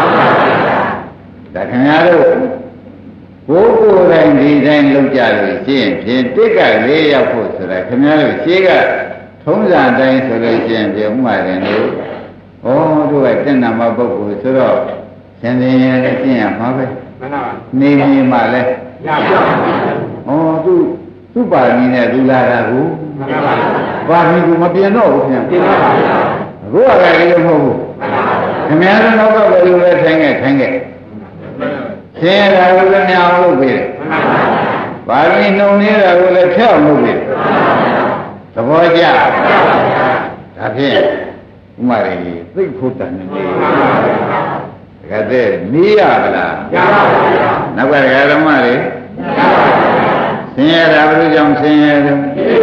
ဒါခင်ဗျားတို့ဘိုးကိုယ်တိုင်ဒီတိုင်းလုပ်ကြလို့ရှင်းဖြင့်တစ်က4ရောက်ဖို့ဆိုတာခင်ဗျားတို့ရှင်းကထုံးစံတိုင်းဆိုလို့ရှင်းဖြင့်ဥမာတယ်လို့ဩတို့က1နံပါတ်ပုဂ္ဂိုလ်ဆိုတော့ရှင်သင်ရနဲ့ရှင်းရမှာပဲမှန်ပါပါနေနေမှလည်းရပါဘူးသူ့ပါရမီနဲ့သူလာတာကိုမှန်ပါပါပါရမီကမပြင်တော့ဘူးခင်ဗျပြင်ပါပါအခုကလည်းမဟုတ်ဘူးခင်ဗျားတို့နောက်ကဘယ်လိုလဲထိုင်ခဲ့ရှင်းရတာကိုလည်းမအောင်လုပ်ပြီပါရမီနှုံနေတာကိုလည်းဖြောက်လုပ်ပြီသဘောကျဒါဖြင့်ဥမာရီသိဖို့တန်နေတယ်ကတဲ့နီးရပါလားရပါပါနောက်ကဓမ္မတွေဆင်းရဲတာဘယ်လိုကြောင့်ဆင်းရဲတယ်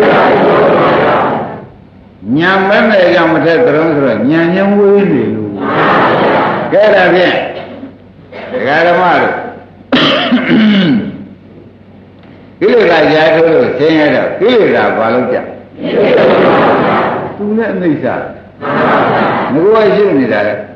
ညာမဲမဲ့ကြောင့်မထက်တုံးဆိုတော့ညာညံဝေးနေလို့ကဲဒါဖြင့်ဓမ္မတို့ကိလေသာကြားထိုးလို့ဆင်းရဲတော့ကိလေသာဘာလို့ကြသူနဲ့အနိစ္စငါကရှိနေတာလေ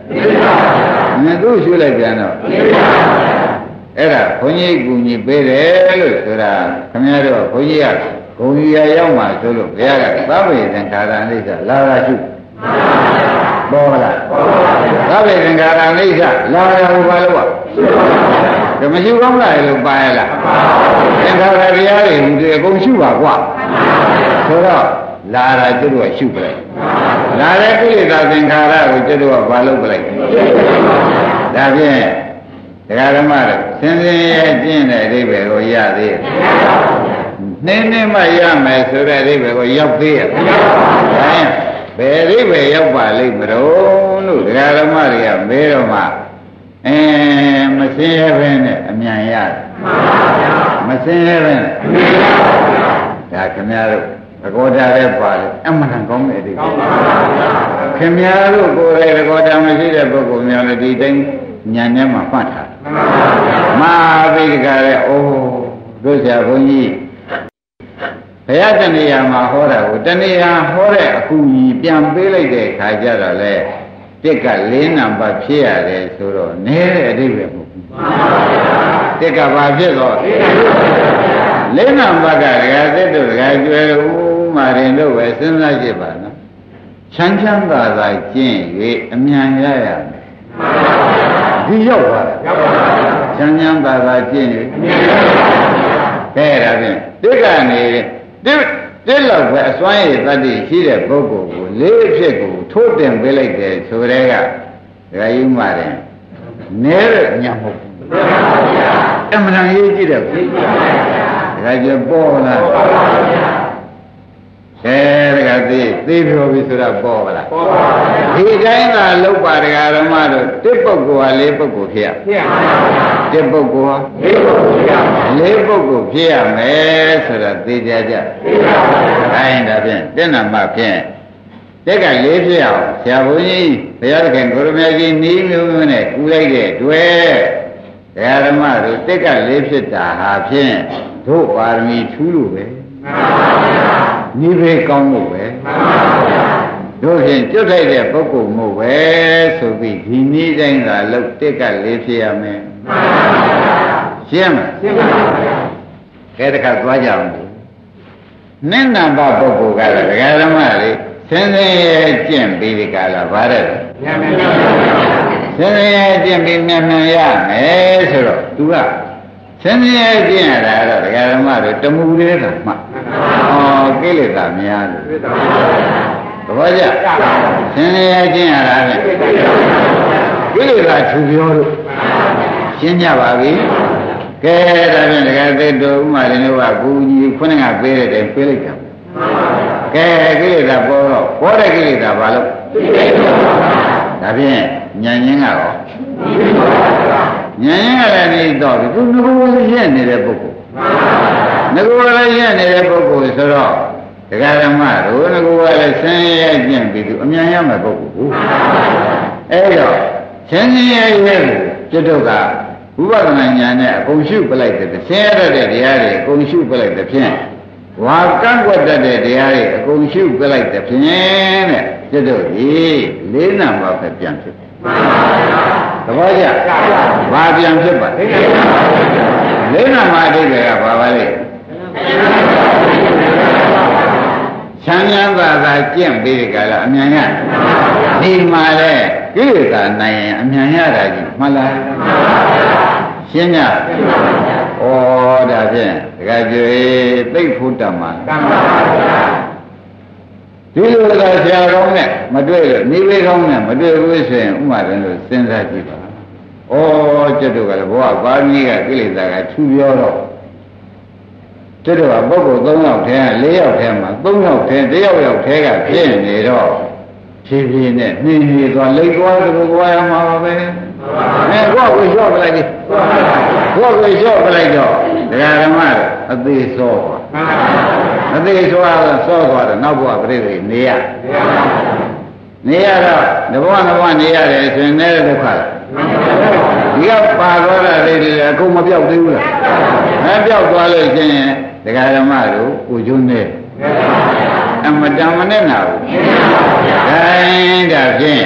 သူ့ရှုလိုက်ပြန်တော့အဲ့ဒါဘုန်းကြီးကူညီပေးတယ်လို့ဆိုတာခင်ဗျားတို့ဘုန်းကြီးကဂုံကြီးရရောက်မှဆိုလို့ဘုရားကသဗ္ဗေသင်္ခါရအိဋ္ဌလာတာရှုပေါ်လားသဗ္ဗေသင်္ခါရအိဋ္ဌလာတာကိုဘာလို့ကမရှိကောင်းလားလို့ပါရလားသင်္ခါရတရားတွေဒီအကုန်ရှုပါကွာဆိုတော့လာတာကျွတ်တော့ရှုပလိုက်လာတဲ့ကိလေသာသင်္ခါရကိုကျွတ်တော့ဘာလို့ပလိုက်ဒါဖြင့်ဒကာဓမ္မတို့စင်စင်ရဲ့ကျင့်တဲ့အဓိပ္ပာယ်ကိုရသေးရဲ့နင်းနေမှရမယ်ဆိုတဲ့အဓိပ္ပာယ်ကိုရောက်သေးရဲ့ဘယ်အဓိပ္ပာယ်ရောက်ပါလိမ့်မလို့လို့ဒကာဓမ္မတွေကမေးတော့မှမစင်ရဘဲနဲ့အမြန်ရတယ်မစင်ရဘဲနဲ့ဒါခင်ဗျားတို့သဘောထားရဲပါလေအမှန်ကောင်းတဲ့အဓိပ္ပာယ်ခင်ဗျားတို့ကိုယ်ရဲ့သဘောထားမရှိတဲ့ပုဂ္ဂိုလ်များလည်းဒီတိုင်းညာထဲမှာမှတ်ထားမာပိဋကရဲ့အိုးတို့ဆရာဘုန်းကြီးဘုရားတဏှာမှာဟောတာကိုတဏှာဟောတဲ့အခုကြီးပြန်ပေးလိုက်တဲ့ခါကျတော့လေတစ်က4နံပါတ်ဖြစ်ရတယ်ဆိုတော့နည်းတဲ့အဓိပ္ပာယ်မဟုတ်ဘူးတစ်ကဘာဖြစ်တော့4နံပါတ်ကဒကာသစ်တို့ဒကာကျွဲတို့ဥမာရင်တို့ပဲစဉ်းစားကြည့်ပါနော်ချမ်းချမ်းသာသာကျင့်၍အမြန်ရရမယ်ဒီရောက်သွားတယ်ချမ်းချမ်းသာသာကျင့်၍ကဲဒါဖြင့်တစ်ကနေတစ်လောက်ပဲအစွမ်းရည်တတ္တိရှိတဲ့ပုဂ္ဂိုလ်ကိုလေးဖြစ်ကိုထိုးတင်ပေးလိုက်တယ်ဆိုတဲ့ကဒကာယူမှတယ်နဲတဲ့ညာမဟုတ်ဘူးအမှန်ရေးကြည့်တယ်ဒကာကျပေါ်လာဒကာသေးပြောပြီဆိုတာပေါ်ပါလားဒီတိုင်းသာလောက်ပါဒကာဓမ္မတို့တစ်ပုဂ္ဂိုလ်ဟာလေးပုဂ္ဂိုလ်ဖြစ်ရတစ်ပုဂ္ဂိုလ်ဟာလေးပုဂ္ဂိုလ်ဖြစ်ရမယ်ဆိုတာသိကြကြဒါရင်ဒါဖြင့်တဏ္ဍမဖြင့်တက်ကလေးဖြစ်အောင်ဆရာဘုန်းကြီးဘုရားသခင်ကိုရမကြီးနီးမျိုးမျိုးနဲ့ကူလိုက်တဲ့တွေ့ဒကာဓမ္မတို့တက်ကလေးဖြစ်တာဟာဖြင့်တို့ပါရမီထူးလို့ပဲနိဗ္ဗာန်ကောင်းလို့ပဲတို့ဖြင့်ကျွတ်ထိုက်တဲ့ပုဂ္ဂိုလ်မို့ပဲဆိုပြီးဒီနည်းတိုင်းသာလောက်တက်ကလေးဖြစ်ရမယ်ရှင်းမလားခဲတခါသွားကြအောင်နင့်နာဘပုဂ္ဂိုလ်ကလည်းဒကာဓမ္မတွေစင်စင်ရဲ့ကျင့်ပြီးဒီကလာဗါတဲ့စင်စင်ရဲ့ကျင့်ပြီးမြန်မြန်ရမယ်ဆိုတော့ तू ကစင်စင်ရဲ့ကျင့်ရတာတော့ဒကာဓမ္မတွေတမူလေးကမှကိလေသာများလို့သဘောကျစင်စင်ရဲ့ကျင့်ရတာလေကိလေသာထူပြောလို့ရှင်းကြပါပြီကဲဒါဖြင့်ဒကာသစ်တို့ဥမာရင်တို့ကကိုကြီးခုနကပေးတဲ့တိုင်ပေးလိုက်တာကဲကိလေသာပေါ်တော့ပေါ်တဲ့ကိလေသာဘာလို့ဒါဖြင့်ဉာဏ်ချင်းကတော့ဉာဏ်ချင်းကလည်းနေတော့သူငကိုယ်ရင့်နေတဲ့ပုဂ္ဂိုလ်ငကိုယ်လည်းရင့်နေတဲ့ပုဂ္ဂိုလ်ဆိုတော့ဒကာဓမ္မတို့ငကိုယ်ကလည်းဆင်းရဲကျင့်ပြီးသူအမြန်ရမယ်ပုဂ္ဂိုလ်ကိုအဲ့တော့ဆင်းရဲရဲ့ကျွတ်တော့ကဥပဒနာဉာဏ်နဲ့အကုန်ရှုပလိုက်တဲ့ဆင်းရဲတဲ့တရားတွေအကုန်ရှုပလိုက်တဲ့ဖြင့်ဝါကန့်ကွက်တတ်တဲ့တရားတွေအကုန်ရှုပလိုက်တဲ့ဖြင့်တဲ့ကျွတ်တော့ဒီလေးနံပါတ်ပဲပြန်ဖြစ်တယ်သဘောကျဘာပြန်ဖြစ်ပါလေးနံပါတ်အဓိပ္ပာယ်ကဘာပါလဲချမ်းသာသာကျင့်ပြီးဒီကလာအမြန်ရဒီမှာလေကိလေသာနိုင်ရင်အမြန်ရတာကြီးမှန်လားရှင်းကြဩဒါဖြင့်ဒကာကျွေသိဖို့တတ်မှာဒီလိုကဆရာကောင်းနဲ့မတွေ့လို့နေဝေကောင်းနဲ့မတွေ့ဘူးဆိုရင်ဥမာတယ်လို့စဉ်းစားကြည့်ပါဩကျွတ်တို့ကလည်းဘဝပါဠိကကိလေသာကထူပြောတော့ကျွတ်တို့ကပုဂ္ဂိုလ်3ယောက်ထဲက4ယောက်ထဲမှာ3ယောက်ထဲ1ယောက်ထဲကဖြစ်နေတော့ဖြည်းဖြည်းနဲ့နှင်းနေသွားလိတ်သွားတယ်ကိုယ်ရမှာပါပဲကိုယ်ကိုလျှော့ပလိုက်ပြီကိုယ်ကိုလျှော့ပလိုက်တော့ဒကာဓမ္မတို့အသေးစောပါအသေးစောသွားတော့နောက်ဘဝပြိတိနေရတော့တဘဝနေရတယ်ဆိုရင်လည်းဒုက္ခဒီကပါသွားတာလေးတွေအခုမပြောက်သေးဘူးလားမပြောက်သွားလို့ရှိရင်ဒကာဓမ္မတို့ကိုကျွန်းနေအမတန်မနဲ့နာဘူးဒါဖြင့်ဒ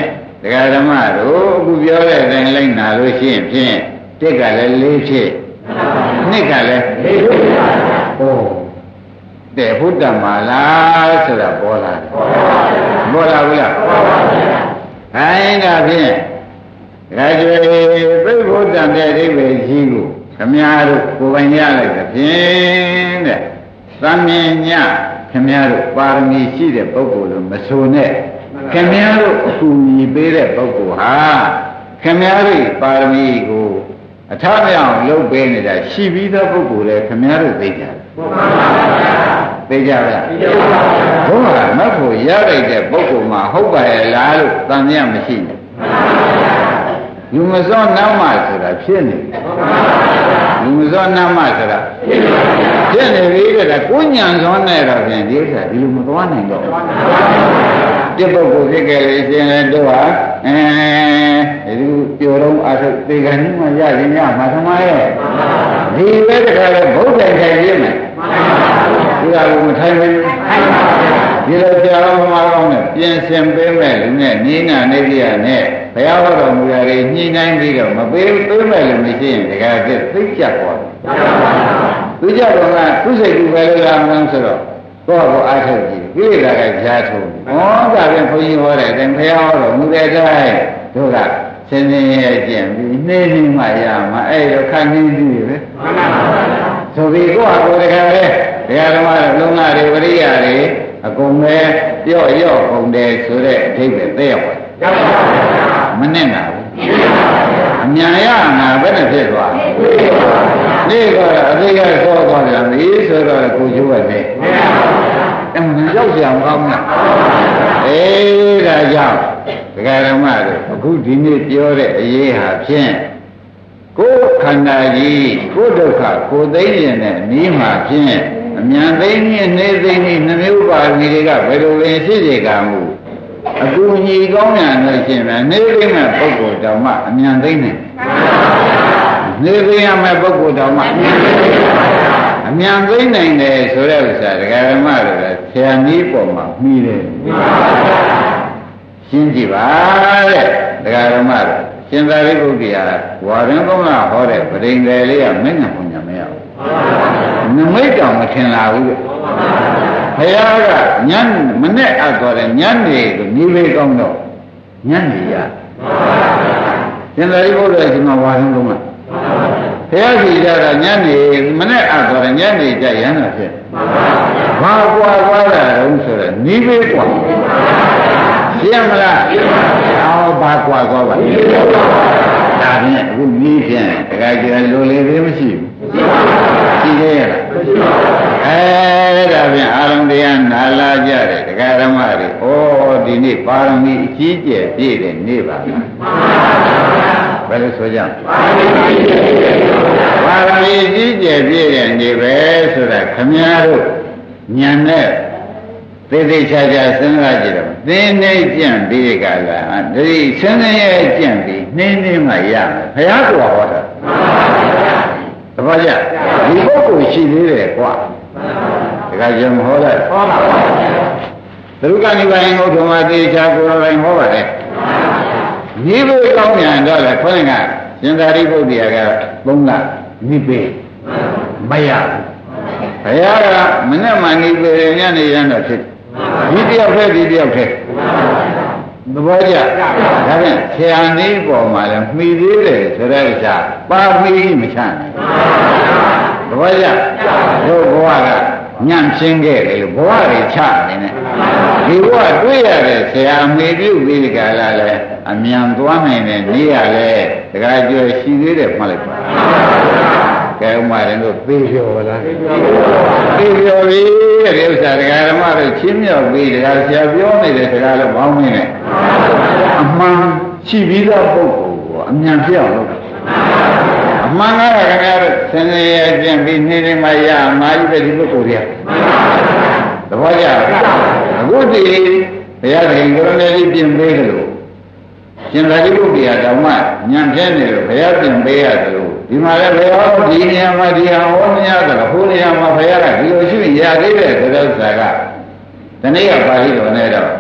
တရားဓမ္မတို့အခုပြောတဲ့အတိုင်းလိုက်နာလို့ရှိရင်ဖြင့်တစ်ကလည်း၄ဖြစ်နှစ်ကလည်း၄ဖြစ်ဟောတဲ့ဘုဒ္ဓမာလားဆိုတာပေါ်လာတယ်ပေါ်လာဘူးလားပေါ်ပါဗျာခိုင်းတာဖြင့်ဒါကြွေသိဘုဒ္ဓတဲ့အိဗေကြီးကိုခမည်းတော်ကိုယ်ပိုင်ရလိုက်တဲ့ဖြင့်တဲ့သမင်ညခမည်းတော်ပါရမီရှိတဲ့ပုဂ္ဂိုလ်လို့မဆိုနဲ့ခမည်းတော်အကူအညီပေးတဲ့ပုဂ္ဂိုလ်ဟာခမည်းတော်ပါရမီကိုအထမြောင်လုပ်ပေးနေတာရှိပြီးသောပုဂ္ဂိုလ်လည်းခမည်းတော်သိကြတယ်သိကြပါလားဘုရားမတ်ဖို့ရလိုက်တဲ့ပုဂ္ဂိုလ်မှာဟုတ်ပါရဲ့လားလို့သံမြမရှိနဲ့လူမစောနမ်းမဆိုတာဖြစ်နေလူမစောနမ်းမဆိုတာဖြစ်နေပြီတဲ့ကိုညံစောနဲ့တော့ဖြင့်ဒီဥစ္စာဒီလိုမသွားနိုင်တော့ဒီပုဂ္ဂိုလ်ဖြစ်ခဲ့လေရှင်လည်းတို့ဟာဒီပြောတော့အထုသေကံကြီးမှရရင်ရမှာသမားရဲ့ဒီပဲတခါလဲဘုဒ္ဓံထိုင်ရမယ်ဒီဟာကိုမထိုင်ဘူးဒီလိုကြာတော့မှကောင်းတယ်ပြင်ဆင်ပေးမဲ့လူနဲ့နိနာနေပြရနဲ့ဘုရားဟောတော်မူရာတွေညှိနှိုင်းပြီးတော့မပေးမဲ့လူမရှိရင်တခါကျသိကြသွားတယ်သူကြတော့ကသူ့စိတ်ကူပဲလို့လာမှန်းဆိုတော့ကိုယ့်ကိုအားထုတ်ကြည့်ကိလေသာကဖြားထုတ်ဩဒါပြန်ဘုန်းကြီးဟောတဲ့အတိုင်းဘုရားဟောတော်မူတဲ့အတိုင်းတို့ကစင်စင်ရဲ့ကျင့်ပြီးနှင်းနှင်းမှရမှာအဲ့တော့ခန့်နှင်းကြည့်ပဲဆိုပြီးကိုယ့်ဟာကိုယ်တခါလေတရားဓမ္မလုံးလာတွေဝရိယတွေအကုန်ပဲပြော့ရော့ကုန်တယ်ဆိုတဲ့အဓိပ္ပာယ်သိရပါတယ်မနဲ့နာဘူးအမြန်ရငါဘယ်နဲ့ဖြစ်သွားနေကတော့အသေးကဆောသွားပြန်ပြီဆိုတော့ကိုကျိုးရတယ်အမှန်ရောက်ကြအောင်ကောင်းလားဒါကြောင့်ဒကာဓမ္မတို့အခုဒီနေ့ပြောတဲ့အရေးဟာဖြင့်ကိုယ်ခန္ဓာကြီးကိုယ်ဒုက္ခကိုယ်သိရင်နဲ့နီးမှာဖြင့်အမြန်သိရင်နေသိရင်နှမျိုးပါဠိတွေကဘယ်လိုလဲရှိစေကမှုအကူအညီကောင်းရလို့ရှိရင်နေသိမဲ့ပုဂ္ဂိုလ်တော်မှအမြန်သိနေနေသိရမဲ့ပုဂ္ဂိုလ်တော်မှအမြန်သိနိုင်တယ်ဆိုတဲ့ဥစ္စာဒကာဓမ္မတို့ကဆရာနည်းပေါ်မှာမှီတယ်ရှင်းကြည့်ပါတဲ့ဒကာဓမ္မတို့ရှင်သာရိပုတ္တရာဝါရင်သုံးလဟောတဲ့ပရိင်တယ်လေးကမင်းညာပုံညာမရဘူးနမိတ်တော်မထင်လာဘူးဘုရားကညမနဲ့အပ်တော်တယ်ညနေကိုညီလေးကောင်းတော့ညနေရရှင်သာရိပုတ္တရာရှင်မဝါရင်သုံးလဘုရားကြီးကြတာညနေမနဲ့အပ်တော်တယ်ညနေကြရမ်းတာဖြစ်ဘာကွာသွားတာတုံးဆိုတော့ညီလေးကွာရှင်းမလားအော်ဘာကွာသွားပါဒါဖြင့်အခုကြီးဖြင့်တခါကျလိုလေသေးမရှိဘူးရှိသေးရဲ့ဒါဖြင့်အာရုံတရားနာလာကြတယ်ဒကာဓမ္မတွေဩဒီနေ့ပါရမီအကြီးကျယ်ပြည့်တဲ့နေ့ပါလားဘယ်လိုဆိုကြပါရမီအကြီးကျယ်ပြည့်တဲ့နေ့ပဲဆိုတာခမည်းတော်ဉာဏ်နဲ့သေသေးချာချာစဉ်းစားကြည့်တော့သင်နေကြံပြီးကလာဒီစဉ်းနေရဲ့ကြံပြီးနှင်းနှင်းမှရမယ်ဘုရားကဟောတာတပည့်ကြဒီပုဂ္ဂိုလ်ရှိသေးတယ်ကွာတခါကျမဟောလိုက်ဟောပါဘူးသရုကနိဗ္ဗာန်ကိုဓမ္မသေချာကိုယ်တော်တိုင်ဟောပါတယ်ညီဘယ်ကောင်းညာတော့လေခေါင်းကရှင်သာရိပုတ္တရာက3လနိဗ္ဗာန်မရဘူးဘုရားကမနဲ့မှနိဗ္ဗာန်ညနေရတော့ဖြစ်ဒီတယောက်ထဲဒီတယောက်ထဲသဘောကျဒါဖြင့်ဆရာနည်းပေါ်မှာလည်းမှီသေးတယ်ဆိုတဲ့ဥစ္စာပါမီမချနိုင်သဘောကျတို့ဘဝကညံ့ရှင်းခဲ့တယ်လို့ဘဝတွေချနေတယ်ဒီဘဝတွေ့ရတဲ့ဆရာမေပြုပြီးဒီကလာလဲအမြန်သွားနိုင်တယ်နေရလဲတခါကျွဲရှိသေးတယ်မှတ်လိုက်ပါကဲဥမာရင်တို့ပြေပြောလားပြေပြောပြီတဲ့ဥစ္စာဒကာဓမ္မတို့ချင်းမြောက်ပြီးဒကာဆရာပြောနေတယ်ဒကာလည်းဘောင်းနေတယ်အမှန်ရှိပြီးသားပုဂ္ဂိုလ်ကိုအမြန်ပြောင်းလို့အမှန်ကခင်ဗျားတို့ဆင်းရဲကျင့်ပြီးနေနေမှရအမှားကြီးပဲဒီပုဂ္ဂိုလ်တွေကသဘောကျအခုဒီဘုရားသခင်ကိုရမေကြီးပြင်ပေးတယ်လို့ရှင်သာရိပုတ္တရာတော်မှညံပြဲနေလို့ဘုရားပြင်ပေးရတယ်လို့ဒီမှာလည်းဘယ်ဟောဒီနေရာမှာဒီဟာဟောမရကြတော့ဟိုနေရာမှာဘုရားကဒီလိုရှိရင်ရသေးတယ်ဆိုတဲ့ဥစ္စာကဒီနေ့ကပါဠိတော်နဲ့တော့ဘ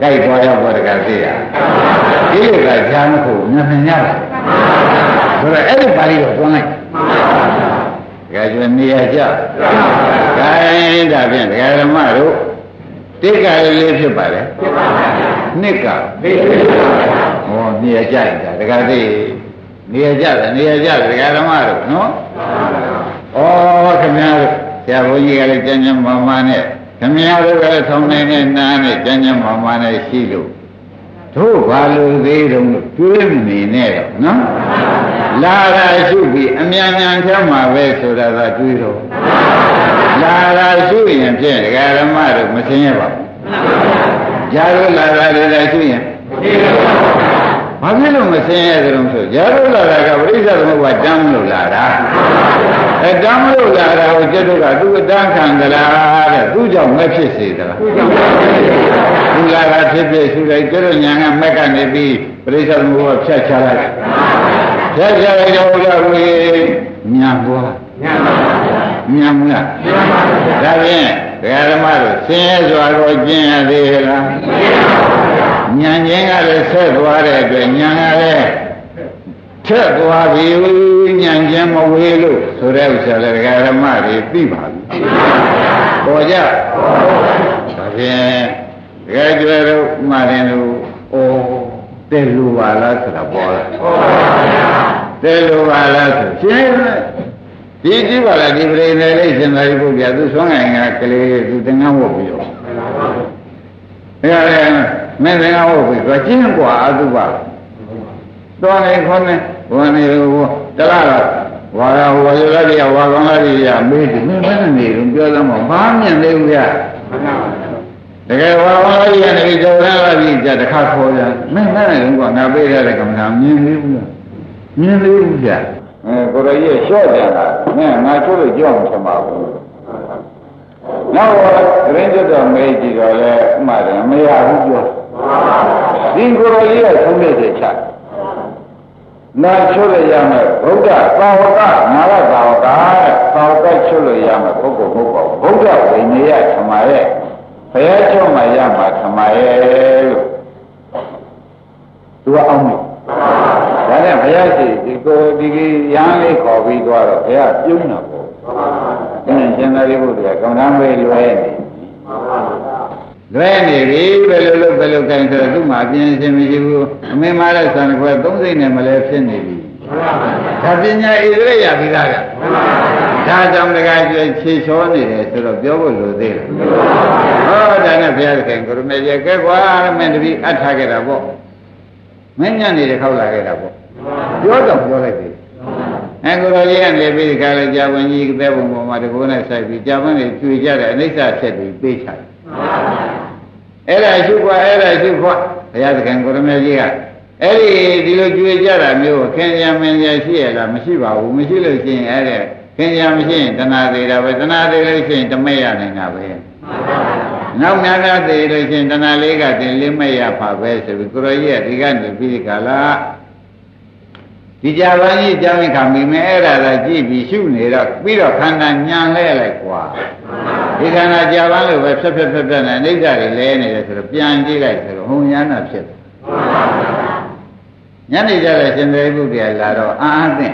ကြိုက်သွားရောက်တော့တကသိရဒီလိုကကြားမခုညံ့ညံ့ပါဆိုတော့အဲ့ဒီပါဠိတော်တွန်းလိုက်တကယ်ကျွနေရကြခိုင်းဒါဖြင့်ဒကာဓမ္မတို့တိက္ကလေးဖြစ်ပါလေဖြစ်ပါပါနှစ်ကဟောနေရကြတာဒကာသိနေရကြတယ်နေရကြတယ်ဒကာဓမ္မတို့နော်ဩခင်ဗျားတို့ဆရာဘုန်းကြီးကလည်းကျမ်းကျမ်းမာမာနဲ့ခင်ဗျားတို့ကလည်းထောင်းနိုင်နဲ့နားနဲ့ကျမ်းကျမ်းမာမာနဲ့ရှိလို့တို့ဘာလို့သေးတုံးတွေးနေနဲ့တော့နော်လာရာရှုပြီးအမြန်မြန်ချမ်းမှာပဲဆိုတာကတွေးတော့လာရာရှုရင်ဖြင့်ဒကာဓမ္မတို့မသိရပါဘူးဂျာတို့လာရာတွေလည်းရှုရင်ဘာဖြစ်လို့မသိရကြုံဆိုဂျာတို့လာရာကပရိစ္ဆေသမုပ္ပါတမ်းလို့လာတာတမ်းလို့လာတာကိုကျက်တို့ကသူ့အတန်းခံသလားတဲ့သူ့ကြောင့်မဖြစ်စေသလားသူလာတာဖြစ်ဖြစ်ရှုလိုက်ကျက်တို့ညာကမက်ကနေပြီးပရိစ္ဆေသမုပ္ပါဖြတ်ချလိုက်ဖြတ်ချလိုက်တော့ဘုရားကြီးညာဘွားညာမလားဒါဖြင့်ဒကာဓမ္မတို့ဆင်းရဲစွာကိုကျင့်ရသေးလားဉာဏ်ချင်းကလည်းဆက်သွားတဲ့အတွက်ဉာဏ်ကလည်းထက်သွားပြီဉာဏ်ချင်းမဝေးလို့ဆိုတဲ့ဥစ္စာလည်းဒကာဓမ္မတွေသိပါပြီပေါ်ကြဒါဖြင့်ဒကာကျွဲတို့မှရင်တို့အိုးတဲ့လူပါလားဆိုတာပေါ်လာတဲ့လူပါလားဆိုရှင်းဒီကြည့်ပါလားဒီပရိနေလေးရှင်သာရိပုတ္တရာသူဆွမ်းငိုင်ကကလေးသူသင်္ကန်းဝတ်ပြီးတော့အဲမင်းသင်္ကန်းဝတ်ပြီးတော့ကျင်းกว่าအတုပါတော်နေခေါင်းနဲ့ဝါနေတလားတော့ဝါရဝါရလာရဝါကောင်းလာရမေးတယ်မင်းဘယ်နဲ့နေလို့ပြောသမ်းမဘာမြင်သေးဘူးဗျတကယ်ဝါကောင်းလာရနေပြီးကြောက်လာပြီးကြတခါခေါ်ကြမင်းနဲ့လည်းကွာငါပေးရတဲ့ကမ္ဘာမြင်သေးဘူးလားမြင်သေးဘူးဗျကိုရကြီးရှော့ကြတာနဲ့ငါချိုးလို့ကြောက်မှမဘူးနောက်ရင်းကျွတ်တော့မေးကြည့်တော့လေအမှန်တယ်မရဘူးပြောဒီကိုရကြီးကဆုံးဖြတ်ချက်ချနာချိုးလို့ရမယ်ဘုရားသာဝကငါကသာဝကသာဝကချိုးလို့ရမယ်ပုဂ္ဂိုလ်မဟုတ်ပါဘူးဘုရားဝိနည်းရသမာရဲ့ဘယ်အချုပ်မှရမှာသမာရဲ့လို့သူကအောင်မယ်ဒါနဲ့ဘုရားရှိဒီကိုဒီရဟန်းလေးခေါ်ပြီးသွားတော့ဘုရားပြုံးတာပေါ့။ရှင်သာရိပုတ္တရာကံတမ်းပဲလွယ်နေ။လွယ်နေပြီဘယ်လိုလုပ်ဘယ်လိုကြင်ဆိုတော့သူ့မှာအပြင်းရှင်မရှိဘူး။အမေမားတဲ့ဆံခွဲ၃စိတ်နဲ့မလဲဖြစ်နေပြီ။ဒါပညာဣရိယာပြီးသားက။ဒါကြောင့်တကယ်ခြေချောနေတယ်ဆိုတော့ပြောဖို့လိုသေးတယ်။ဟောဒါနဲ့ဘုရားခင်ကိုရမေကြီးကဲကွာမင်းတပည့်အပ်ထားခဲ့တာပေါ့။မင်းညံ့နေတဲ့ခောက်လာခဲ့တာပေါ့ပြောတော့ပြောလိုက်တယ်ကိုယ်တော်ကြီးကနေပြီးဒီကလည်းကြာဝင်ကြီးတဲ့ဘုံပေါ်မှာတကိုးနဲ့ဆိုင်ပြီးကြာဝင်နေကျွေကြတဲ့အနိစ္စဖြစ်ပြီးပေးချတယ်အဲ့ဒါရှုခွာအဲ့ဒါရှုခွာဘုရားသခင်ကိုရမေကြီးကအဲ့ဒီလိုကျွေကြတာမျိုးခင်ဗျာမင်းကြီးရှိရလားမရှိပါဘူးမရှိလို့ရှိရင်အဲ့ဒါခင်ဗျာမရှိရင်တဏှာသေးတာပဲတဏှာသေးလို့ရှိရင်တမဲ့ရနိုင်တာပဲနောက်များများသေးလို့ရှိရင်တဏှာလေးကတင်လေးမဲ့ရပါပဲဆိုပြီးကိုရကြီးကဒီကနေပြီးဒီကလာဒီကြာပန်းကြီးကြောင်းခံပြီးမယ်အဲ့ဒါကကြည့်ပြီးရှုနေတော့ပြီးတော့ခန္ဓာညံလဲလိုက်ကွာဒီခန္ဓာကြာပန်းလို့ပဲဖြတ်နဲ့အိဋ္ဌာတွေလဲနေတယ်ဆိုတော့ပြန်ကြည့်လိုက်ဆိုတော့ဟုံညာနာဖြစ်တယ်ညနေကြတဲ့ရှင်သေပုတ္တရာလာတော့အာအသင့်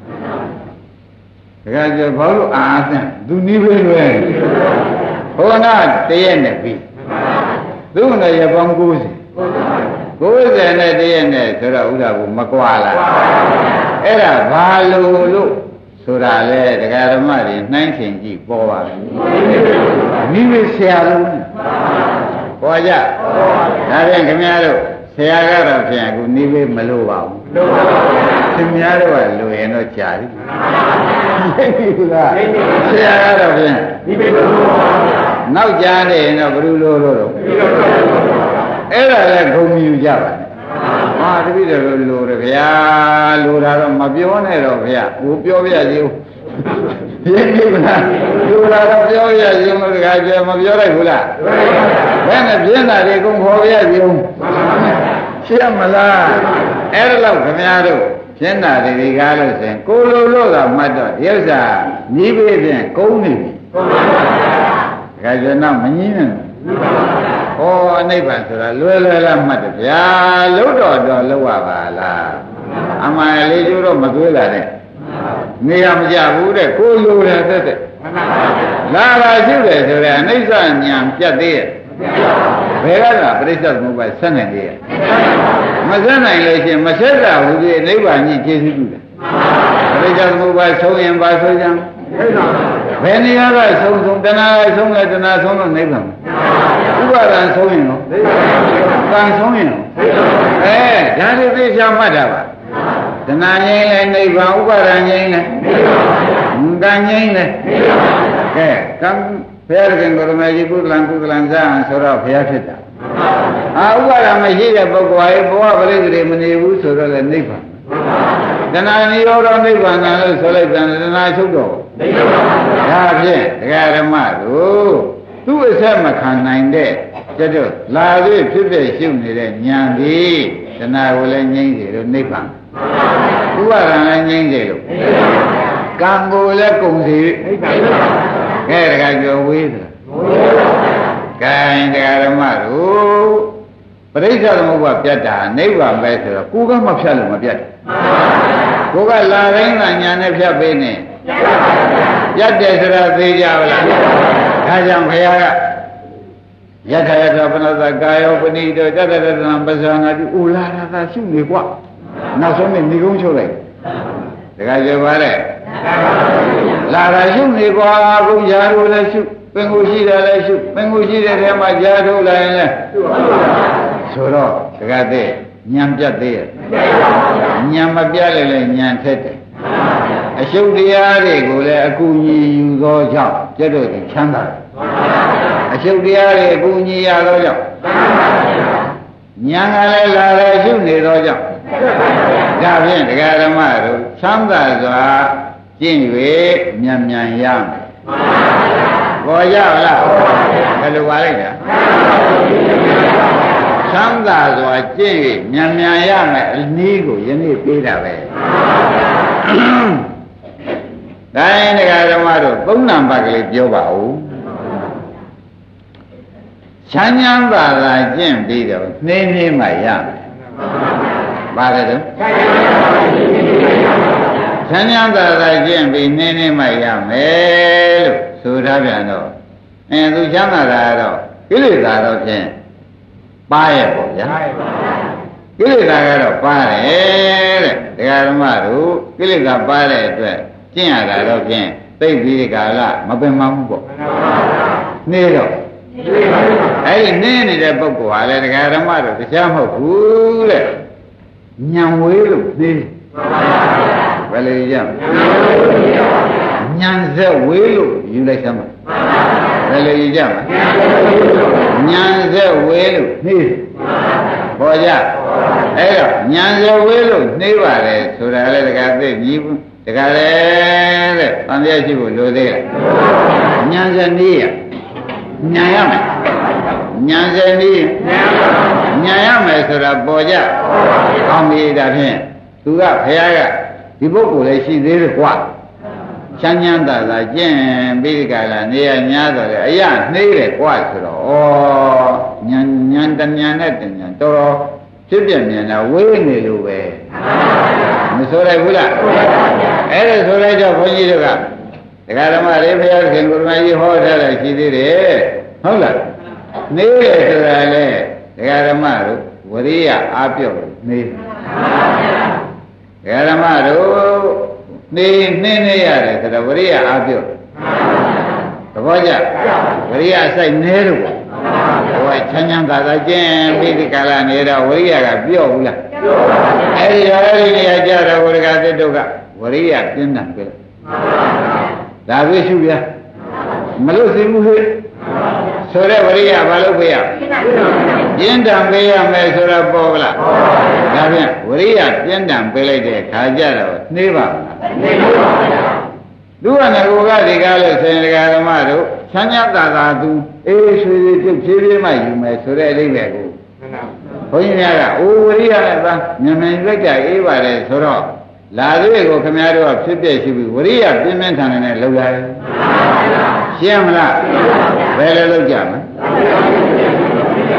တခါကျဘာလို့အာအသင့်သူနီးပဲလွယ်ဟောနာတရက်နဲ့ပြီးသူ့နဲ့ရပောင်း90နဲ့တည်းနဲ့ဆိုတော့ဥဒ္ဒါကိုမကွာလားအဲ့ဒါဘာလို့ဆိုတာလေဒကာဓမ္မတွေနှိုင်းချိန်ကြည့်ပေါ်ပါမိမိဆရာလုံးပေါ်ကြဒါဖြင့်ခင်ဗျားတို့ဆရာကတော့ဖြင့်အခုနိဗ္ဗာန်မလို့ပါဘူးခင်ဗျားတို့ကလိုရင်တော့ကြာပြီဟုတ်လားဆရာကတော့ဖြင့်နိဗ္ဗာန်မလို့ပါဘူးနောက်ကြာနေရင်တော့ဘယ်လိုလို့အဲ့ဒါလည်းဂုံမြူကြပါနဲ့ဟာတပည့်တော်လိုတယ်ဗျာလိုတာတော့မပြောနဲ့တော့ဗျာဟိုပြောပြကြည့်ဦးရင်းနေမလားလိုတာတော့ပြောပြကြည့်ဦးတခါကျမပြောလိုက်ဘူးလားဘယ်နဲ့ပြင်းတာတွေကုန်ခေါ်ပြကြည့်ဦးရှင်းမလားအဲ့ဒါတော့ခင်ဗျားတို့ပြင်းတာတွေကားလို့ဆိုရင်ကိုလိုလို့ကမှတ်တော့ဒီဥစ္စာညီးပေးဖြင့်ကုန်းနေပြီတခါကျတော့မငြင်းနဲ့ဩနိဗ္ဗာန်ဆိုတာလွယ်လွယ်လားမှတ်တယ်ဗျာလို့တော့လောက်ရပါလားအမှန်လေးကျိုးတော့မသွေးလာနဲ့နေရမကြဘူးတဲ့ကိုလိုတယ်တဲ့လာလာရှိတယ်ဆိုရင်အနိစ္စညာပြတ်သေးရဲ့ဘယ်ကပရိစ္ဆေသမုပ္ပါဆက်နိုင်သေးရဲ့မဆက်နိုင်လို့ရှိရင်မဆက်တာဘူးဒီနိဗ္ဗာန်ကြီးကျေစုပြုတယ်ပရိစ္ဆေသမုပ္ပါဆုံးရင်ပါဆိုကြဘယ်နေရာကဆုံးတဏှာကဆုံးလဲတဏှာဆုံးလို့နိဗ္ဗာန်ဥပါဒံဆုံးရင်တော့ကံဆုံးရင်တော့ဒါတွေသိချာမှတ်တာပါတဏှာငြိမ်းလဲနိဗ္ဗာန်ဥပါဒံငြိမ်းလဲကံငြိမ်းလဲကဲကံဘုရားခင်ကိုရမေကြီးကုသလံဇာဆိုတော့ဘုရားဖြစ်တာဥပါဒံမရှိတဲ့ပုဂ္ဂိုလ်ရဲ့ဘဝပရိသေမနေဘူးဆိုတော့လည်းနိဗ္ဗာန်တဏှာနိရောဓနိဗ္ဗာန်လို့ဆိုလိုက်တယ်တဏှာချုပ်တော့ဒါဖြင့်တရားဓမ္မတို့သူ့အဆက်မခံနိုင်တဲ့ကျတော့လာပြီးဖြစ်ဖြစ်ရှုနေတဲ့ဉာဏ်ဒီတဏှာကိုလည်းငြိမ့်စေလို့နိဗ္ဗာန်ဥပါဒံလည်းငြိမ့်စေလို့ကံကိုလည်းကုန်စေနိဗ္ဗာန်ကဲတခါပြောဝေးသလားကဲတရားဓမ္မတို့ပရိစ္ဆေသမုပ္ပါပြတ်တာနိဗ္ဗာန်ပဲဆိုတော့ကိုယ်ကမဖြတ်လို့မပြတ်ဘူးကိုယ်ကလာတိုင်းကညာနဲ့ဖြတ်ပေးနေပြတ်တယ်ဆိုတာသိကြပါလားဒါကြောင့်ဘုရားကယထာယထာပနသကာယောပဏိတောတတတနာပဇာနာတိဥလာတာရှုနေကွနောက်ဆုံးနဲ့ဏိကုံးချုပ်လိုက်တခါပြောပါလေလာတာရှုနေကွာအခုຢာတို့လည်းရှုပင်ကိုရှိတယ်လည်းရှုပင်ကိုရှိတဲ့ထဲမှာຢာထုတ်လိုက်ရင်လည်းဆိုတော့တခါတည်းဉာဏ်ပြတ်သေးရဲ့ဉာဏ်မပြတ်လည်းဉာဏ်ထက်တယ်အရှုပ်တရားတွေကိုလည်းအကူအညီယူသောကြောင့်ကျတော့ချမ်းသာတယ်အရှုပ်တရားတွေအကူအညီရသောကြောင့်ဉာဏ်ကလည်းလာတယ်ရှုနေသောကြောင့်ဒါဖြင့်တရားဓမ္မတို့ချမ်းသာစွာကျင့်၍မြန်မြန်ရမယ်ပေါ်ကြလားဘယ်လိုပါလိုက်တာချမ်းသာစွာကျင့်၍မြန်မြန်ရမယ်အနည်းကိုယနေ့ပြေးတာပဲတိုင်းတရားဓမ္မတို့သုံးနံပါတ်ကလေးပြောပါဦးချမ်းချမ်းသာသာကျင့်ပြီးတော့နှင်းနှင်းမှရမယ်ဘာလဲတော့ချမ်းချမ်းသာသာကျင့်ပြီးနှင်းနှင်းမှရမယ်လို့ဆိုထားပြန်တော့သူချမ်းသာတာတော့ကိလေသာတော့ဖြင့်ပါရဲ့ပေါ့ဗျာကိလေသာကတော့ပါတယ်တဲ့တရားဓမ္မတို့ကိလေသာပါတဲ့အတွက်ကျင့်ရတာတော့ဖြင့်သိပြီးဒီကာလမပင်မမှုပေါ့နေတော့အဲ့ဒီနေနေတဲ့ပုဂ္ဂိုလ်ဟာလေတရားဓမ္မတို့တရားမဟုတ်ဘူးတဲ့ညံဝေးလို့နေဘယ်လိုကြမလဲညံဆက်ဝေးလို့ယူလိုက်သမှာဘယ်လိုကြမလဲညံဆက်ဝေးလို့နေပေါ်ကြအဲ့တော့ညံဆက်ဝေးလို့နေပါလေဆိုတာလေတရားသိညီဘူးတခါလေတဲ့တန်တရားရှိဖို့လိုသေးလားဉာဏ်စနည်းဉာဏ်ရမယ်ဉာဏ်စနည်းဉာဏ်ရမယ်ဆိုတာပေါ်ကြကောင်းပြီဒါဖြင့်သူကဘုရားကဒီပုဂ္ဂိုလ်လည်းရှိသေးတယ်ကွာချမ်းချမ်းသာသာကျင့်ပြီးဒီကလာနေရညာတော့လေအရာနှေးတယ်ကွာဆိုတော့ဩဉာဏ်တဉာဏ်နဲ့တဉာဏ်တော်တော်ဖြစ်ပြမြင်တာဝေးနေလို့ပဲမဆိုလိုက်ဘူးလားအဲ့ဒါဆိုလိုက်တော့ဘုန်းကြီးတို့ကဒကာဓမ္မတွေဘုရားခင်ကိုရမကြီးဟောထားတာရှိသေးတယ်ဟုတ်လားနေတယ်ဆိုတာလေဒကာဓမ္မတို့ဝရိယအားပြော့လို့နေဒကာဓမ္မတို့နေရတယ်ဆိုတော့ဝရိယအားပြော့သဘောကျဝရိယစိုက်နေလို့ပေါ့ဟိုချမ်းချမ်းသာသာကျင့်ပြီးဒီကာလနေတော့ဝရိယကပြော့ဘူးလားပြော့ပါဘူးအဲ့ဒီနေရာကြတော့ဝရကသစ်တို့ကဝရိယပြင်းတာပဲဒါပဲရှုပြမလို့စီမှုဟဲ့ဆိုတဲ့ဝရိယဘာလို့ပေးရပြင်းတံပေးရမယ်ဆိုတော့ပေါ်ဗလားဒါဖြင့်ဝရိယပြင်းတံပေးလိုက်တဲ့ခါကြတော့နှေးပါမလားနှေးပါပါဗျာသူကငကိုကဒီကားလို့ဆင်ဒကာဓမ္မတို့ချမ်းသာသာသူအေးဆွေဆွေပြုတ်ဖြည်းဖြည်းမှယူမယ်ဆိုတဲ့အလေးပဲကိုဘုန်းကြီးများကအိုဝရိယနဲ့သာမြန်လိုက်ကြအေးပါတယ်ဆိုတော့လာသေးကိုခင်ဗျားတို့ကဖြစ်ပြရှိပြီးဝရိယပြင်းပြင်းထန်ထန်နဲ့လောက်ရတယ်ရှင်းမလားဘယ်လိုလုပ်ကြမလဲ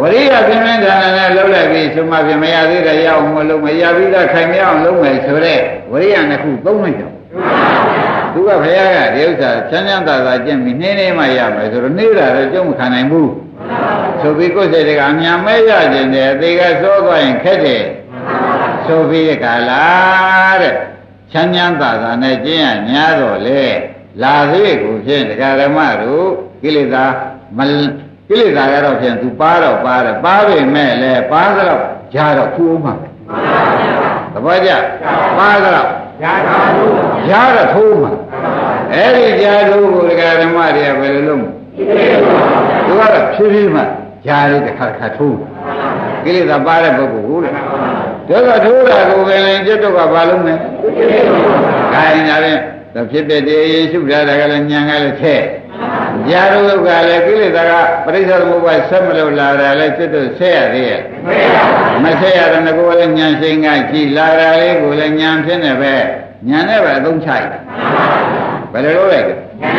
ဝရိယပြင်းပြင်းထန်ထန်နဲ့လှုပ်လိုက်ပြီးဆိုမှပြင်မရသေးတဲ့ရအောင်မလုပ်မရပြီးသားခိုင်မြောက်လုပ်မယ်ဆိုတဲ့ဝရိယနှစ်ခုသုံးလိုက်တော့သူကဘုရားကဒီဥစ္စာချမ်းချမ်းသာသာကျင့်ပြီးနှင်းနေမှရမယ်ဆိုတော့နေတာတော့ကြုံမခံနိုင်ဘူးဆိုပြီးကိုယ်စိတ်ကအမြန်မဲရခြင်းတယ်အသေးကစောသွားရင်ခက်တယ်ဆိုပြီးကလာတဲ့ချမ်းချမ်းသာသာနဲ့ကျင့်ရညာတော့လေလာသေးကိုဖြင့်တရားဓမ္မတို့ကိလေသာကိလေသာကတော့ဖြင့်သူပါတော့ပါတယ်ပါပေမဲ့လည်းပါတော့ဂျာတော့ခူးအောင်ပါသဘောကျပါတော့ဂျာတော့ထိုးမှာအဲ့ဒီဂျာထိုးကိုတရားဓမ္မတွေကဘယ်လိုလုပ်သူကတော့ဖြည်းဖြည်းမှဂျာလေးတစ်ခါတစ်ခါထိုးကိလေသာပါတဲ့ပုဂ္ဂိုလ်ကိုလေတို့ကထိုးတာကိုပဲလည်းကျွတ်တော့ကဘာလုပ်မလဲခိုင်းတာဖြင့်ဖြစ်ဖြစ်တည်းယေရှုထားတာကလည်းညံကလည်းထဲဂျာတို့ကလည်းကိလေသာကပရိစ္ဆေသမုပ္ပါဆက်မလို့လာတာလည်းကျွတ်တော့ဆက်ရသေးရဲ့မဆက်ရတဲ့ကိုယ်လည်းညံစိန်ကကြည်လာတာလေးကိုလည်းညံဖြစ်နေပဲညံနဲ့ပဲအသုံးချလိုက်ဘယ်လိုလုပ်လိုက်လဲ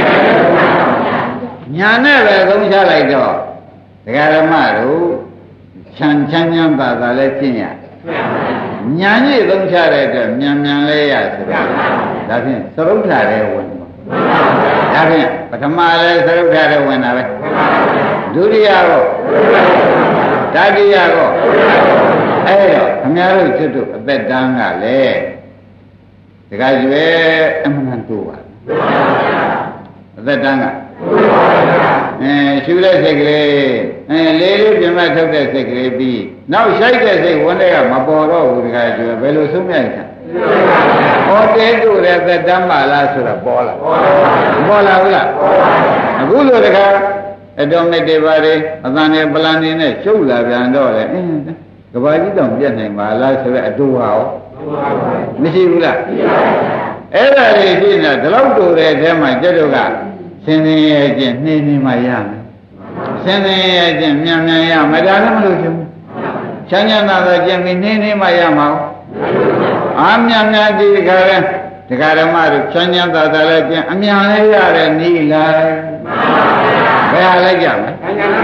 ညာနဲ့ပဲသုံးချလိုက်တော့ဒကာဓမ္မတို့ချမ်းသာသာလဲကျင့်ရညာကြီးသုံးချတဲ့အတွက်မြန်လဲရဆိုတော့ဒါဖြင့်သရုပ်ထာတဲ့ဝင်ဒါဖြင့်ပထမလဲသရုပ်ထာတဲ့ဝင်တာပဲဒုတိယကောတတိယကောအဲ့တော့ခင်ဗျားတို့ကျွတ်တို့အသက်တန်းကလည်းဒကာကျွဲအမှန်တူပါအသက်တန်းကရှူတဲ့စိတ်ကလေးလေးလေးပြမထုတ်တဲ့စိတ်ကလေးပြီးနောက်ရှိုက်တဲ့စိတ်ဝန်တွေကမပေါ်တော့ဘူးတခါကျွယ်ဘယ်လိုဆုံးမြိုက်တာဟောတဲတို့တဲ့သက်တမ်းပါလားဆိုတော့ပေါ်လာဘူးလားအခုလိုတခါအတော်မြတ်တွေပါလေအသံနဲ့ပလန်နေနဲ့ရှုပ်လာပြန်တော့လေကဘာကြီးတောင်ပြတ်နိုင်ပါလားဆိုတော့အတူဟာရောမရှိဘူးလားအဲ့ဒါလေးရှိနေတာဒီလောက်တူတဲ့အထဲမှာကျတော့ကစင်စင်ရဲ့ချင်းနှင်းနှင်းမှရမယ်စင်စင်ရဲ့ချင်းမြန်ရမယ်ဒါလည်းမလို့ချင်ဘူးချမ်းချမ်းသာသာကျင့်ပြီးနှင်းနှင်းမှရမှာအာမြန်ဒီခါလဲဒကာဓမ္မတို့ချမ်းချမ်းသာသာလည်းကျင့်အမြန်လေးရတဲ့နီးလိုက်ဘယ်ဟာလိုက်ကြမလဲ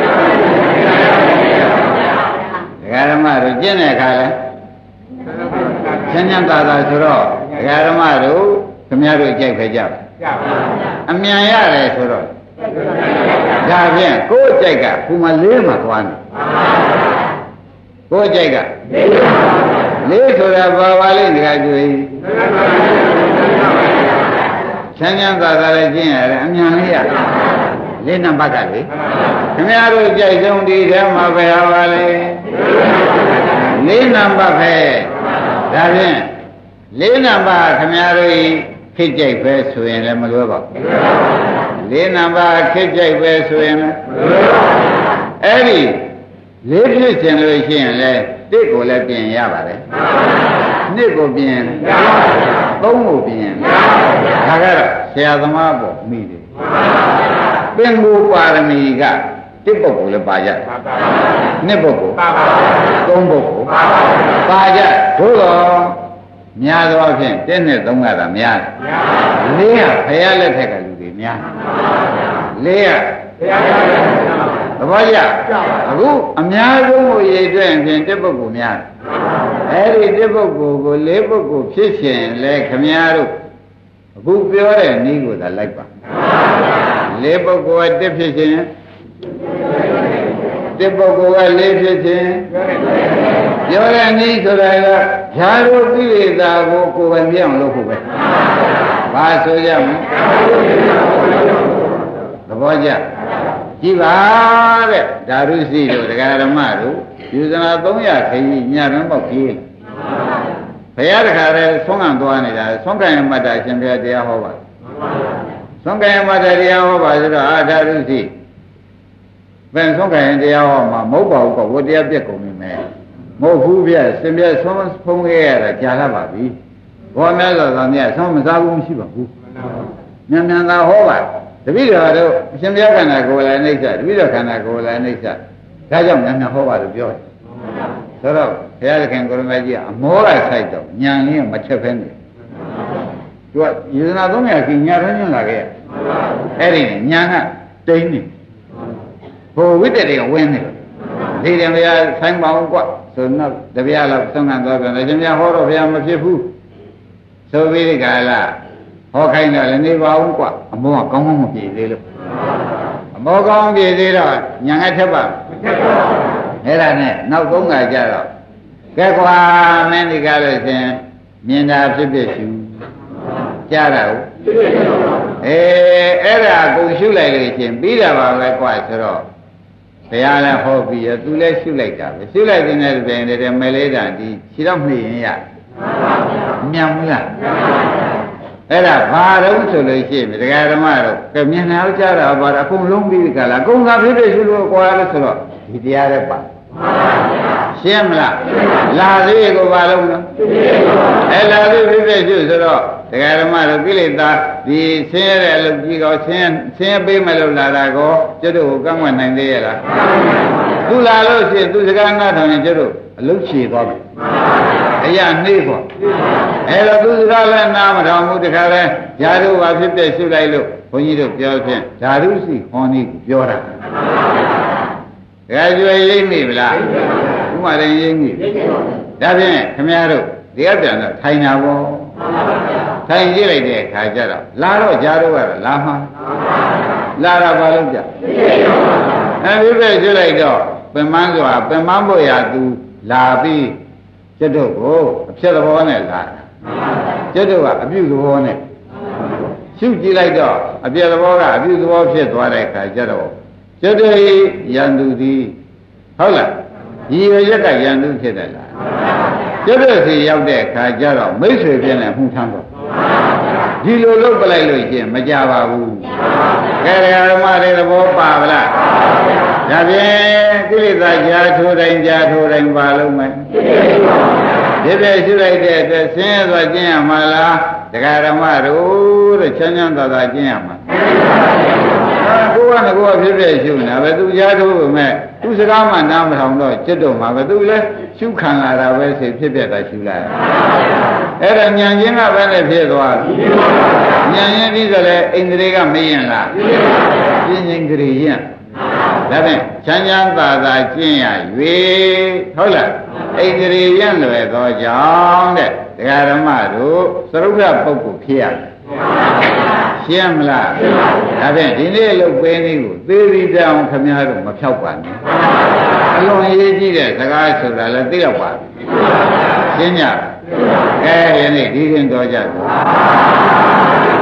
ဒကာဓမ္မတို့ကျင့်တဲ့အခါလဲချမ်းချမ်းသာသာဆိုတော့ဒကာဓမ္မတို့ခင်ဗျားတို့ကြိုက်ပဲကြပါအမြန်ရတယ်ဆိုတော့ဒါဖြင့်ကိုယ်ကြိုက်ကခုမှလေးမှသွားနေကိုယ်ကြိုက်ကလေးဆိုတာဘာလိမ့်တခါကျွေးချမ်းချမ်းသာသာလည်းကျင့်ရတယ်အမြန်လေးရလေးနံပါတ်ကလေခင်ဗျားတို့ကြိုက်ဆုံးဒီထဲမှာပဲဟာလေလေးနံပါတ်ပဲဒါဖြင့်လေးနံပါတ်ခင်ဗျားတို့ခိကြိုက်ပဲဆိုရင်လည်းမလွယ်ပါဘူးလေးနံပါတ်ခိကြိုက်ပဲဆိုရင်လည်းအဲ့ဒီလေးဖြစ်ခြင်းလို့ရှိရင်လည်းတစ်ကိုလည်းပြင်ရပါတယ်နှစ်ကိုပြင်သုံးကိုပြင်ဒါကတော့ဆရာသမားပေါ့မိတယ်ပင်ကိုပါရမီကတစ်ပုဂ္ဂိုလ်လည်းပါကြနှစ်ပုဂ္ဂိုလ်သုံးပုဂ္ဂိုလ်ပါကြတို့တော့များသောအားဖြင့်1နဲ့3ကသာများတယ်4ကဖရာလက်ထက်ကလူတွေများတယ်4ကဖရာလက်ထက်ကသဘောကျအခုအများဆုံးကိုရည်တွက်ရင်တစ်ပုဂ္ဂိုလ်များတယ်အဲ့ဒီတစ်ပုဂ္ဂိုလ်ကို4ပုဂ္ဂိုလ်ဖြစ်ရှင်လဲခမည်းတော်အခုပြောတဲ့နည်းကိုသာလိုက်ပါ4ပုဂ္ဂိုလ်ကတစ်ဖြစ်ရှင်တစ်ပုဂ္ဂိုလ်က4ဖြစ်ရှင်ပြောတဲ့နည်းဆိုတာကဓာတုကိလေသာကိုကိုယ်ပဲမြအောင်လုပ်ဖို့ပဲဘာဆိုကြမလဲသဘောကျကြည့်ပါတဲ့ဓာတုစီတို့ဒကာဓမ္မတို့ယူဇနာ300ခရီးညရမ်းပေါက်ကြီးဘုရားတခါတည်းဆုံးခံသွားနေတာဆုံးခံရမှတ်တာအရှင်ဘုရားတရားဟောပါဆုံးခံရမှတ်တာတရားဟောပါဆိုတော့အာဓာတုစီဘယ်ဆုံးခံရတရားဟောမှာမဟုတ်ပါဘူးကောဝတရားပြက်ကုန်ပြီမယ်မဟုတ်ဘူးဗျစင်ပြဆုံးဖုံးခဲ့ရတာကြာလာပါပြီဘောများသောသားများဆုံးမစားဘူးမရှိပါဘူးမြန်သာဟောပါတပည့်တော်တို့အရှင်ဘုရားခန္ဓာကိုယ်လည်းအိဋ္ဌတပည့်တော်ခန္ဓာကိုယ်လည်းအိဋ္ဌဒါကြောင့်မြန်ဟောပါလို့ပြောတယ်ဆိုတော့ဘုရားသခင်ကိုရမကြီးကအမောကဆိုင်တော့ညံလေးမချက်ဖဲနေသူကယေဒနာ300ကြီးညာထင်းလာခဲ့အဲ့ဒီညံကတိန်းနေဘိုဝိတ္တတွေကဝင်းနေဒီတယ်ဗျာဆိုင်ပါအောင်ကွဆိုတော့တပြားလောက်သုံးကန်သွားပြန်တယ်ရှင်ဗျာဟောတော့ဗျာမဖြစ်ဘူးဆိုပြီးဒီကလာဟောခိုင်းတော့လည်းနေပါအောင်ကွအမောကကောင်းကောင်းမပြေသေးလို့အမောကောင်းပြေသေးတော့ညာငါထက်ပါအဲ့ဒါနဲ့နောက်သုံးကကြတော့ကဲကွာမင်းဒီကားလို့ရှင်မြင်တာဖြစ်ဖြစ်ရှုကြားတာဟုတ်အဲ့ဒါကိုရှုလိုက်လို့ရှင်ပြီးတာပါပဲကွာဆိုတော့ဘုရားလည်းဟောပြီးရသူလည်းရှုလိုက်တာပဲရှုလိုက်တဲ့နဲ့ပြင်တယ်မဲလေးတာဒီခြေတော့မှီရင်ရမြန်ဘူးလားအဲ့ဒါဘာတော့ဆိုလို့ရှိရင်တရားဓမ္မတော့ကမြင်နာကြတာပါအကုန်လုံးပြီးကြလားအကုန်သာဖြစ်ဖြစ်ရှုလို့ကွာလို့ဆိုတော့ဒီတရားလည်းပါရှင်းမလားလာသေးကိုဘာလို့လဲအဲ့လာသေးဖြစ်ဖြစ်ရှုဆိုတော့တရားဓမ္မတို့ကိလေသာဒီဆင်းရဲတဲ့အလုပ်ကြီးကောဆင်းပေးမလို့လာတာကောကျွတ်တို့ကိုကန့်ကွက်နိုင်သေးရဲ့လားသူလာလို့ရှိရင်သူစကားနားထောင်ရင်ကျွတ်တို့အလုပ်ချေသွားပြီအရာနှေးပေါ့အဲ့တော့သူစကားလည်းနားမထောင်ဘူးတခါလဲဓာတုဘာဖြစ်ဖြစ်ရှုလိုက်လို့ဘုန်းကြီးတို့ပြောဖြင့်ဓာတုစီဟောနေပြောတာတခါကျွေးရိမ့်မိဗလားဥမာရင်ရိမ့်မိဒါဖြင့်ခမည်းတော်ဒီကပြန်တော့ထိုင်တာပေါ့ထိုင်ကြည့်လိုက်တဲ့အခါကျတော့လာတော့ဓာတုကတော့လာမှလာတာဘာလို့ကြအဲဒီပဲကျွလိုက်တော့ပင်မန်းဆိုတာပင်မန်းဖို့ရာသူလာပြီးကျွတ်တို့ကိုအဖြစ်သဘောနဲ့လာကျွတ်တို့ကအပြုသဘောနဲ့ရှုကြည့်လိုက်တော့အပြည့်သဘောကအပြုသဘောဖြစ်သွားတဲ့အခါကျတော့ကျွတ်တို့ရန်သူသည်ဟုတ်လားဒီရရက်ကရန်သူဖြစ်တယ်လားကျွတ်တို့စီရောက်တဲ့အခါကျတော့မိတ်ဆွေပြင်းနဲ့မှုထမ်းတော့ဒီလိုလုပ်ပလိုက်လို့ရှင်မကြပါဘူးကဲဓမ္မတွေသဘောပါဗလားဒါဖြင့်ကိလေသာကြာထိုးတိုင်းပါလုံးမယ်ဒီပြည့်ရှုလိုက်တဲ့အတွက်ဆင်းရဲသွားကျင့်ရမှာလားတရားဓမ္မတို့တဲ့ချမ်းချမ်းသာသာကျင့်ရမှာကိုယ်ကဖြစ်ဖြစ်ရှုနေတာပဲသူကြားထိုးပဲမဲ့သူစကားမှနားမထောင်တော့จิตတော့မှာပဲသူလည်းရှုခံလာတာပဲစိတ်ဖြစ်ပြတာရှုလာတယ်အဲ့ဒါဉာဏ်ချင်းကပဲနဲ့ဖြစ်သွားဉာဏ်ချင်းပြီးဆိုလဲအိန္ဒြေကမရင်လားပြင်းရင်ကြည်ရင်ဒါဖြင့်ချမ်းချမ်းသာသာကျင့်ရ၍ဟုတ်လားဣန္ဒြေရင်လွယ်သောကြောင့်တဲ့တရားဓမ္မတို့သရုပ်ရပုဂ္ဂိုလ်ဖြစ်ရရှင်းမလားဒါဖြင့်ဒီနေ့လုပ်ပေးနည်းကိုသေရီတောင်ခမည်းတော်မဖြောက်ပါနဲ့အလွန်ရေးကြည့်တဲ့စကားဆိုတာလည်းသိတော့ပါရှင်းကြကဲယနေ့ဒီရင်တော်ကြ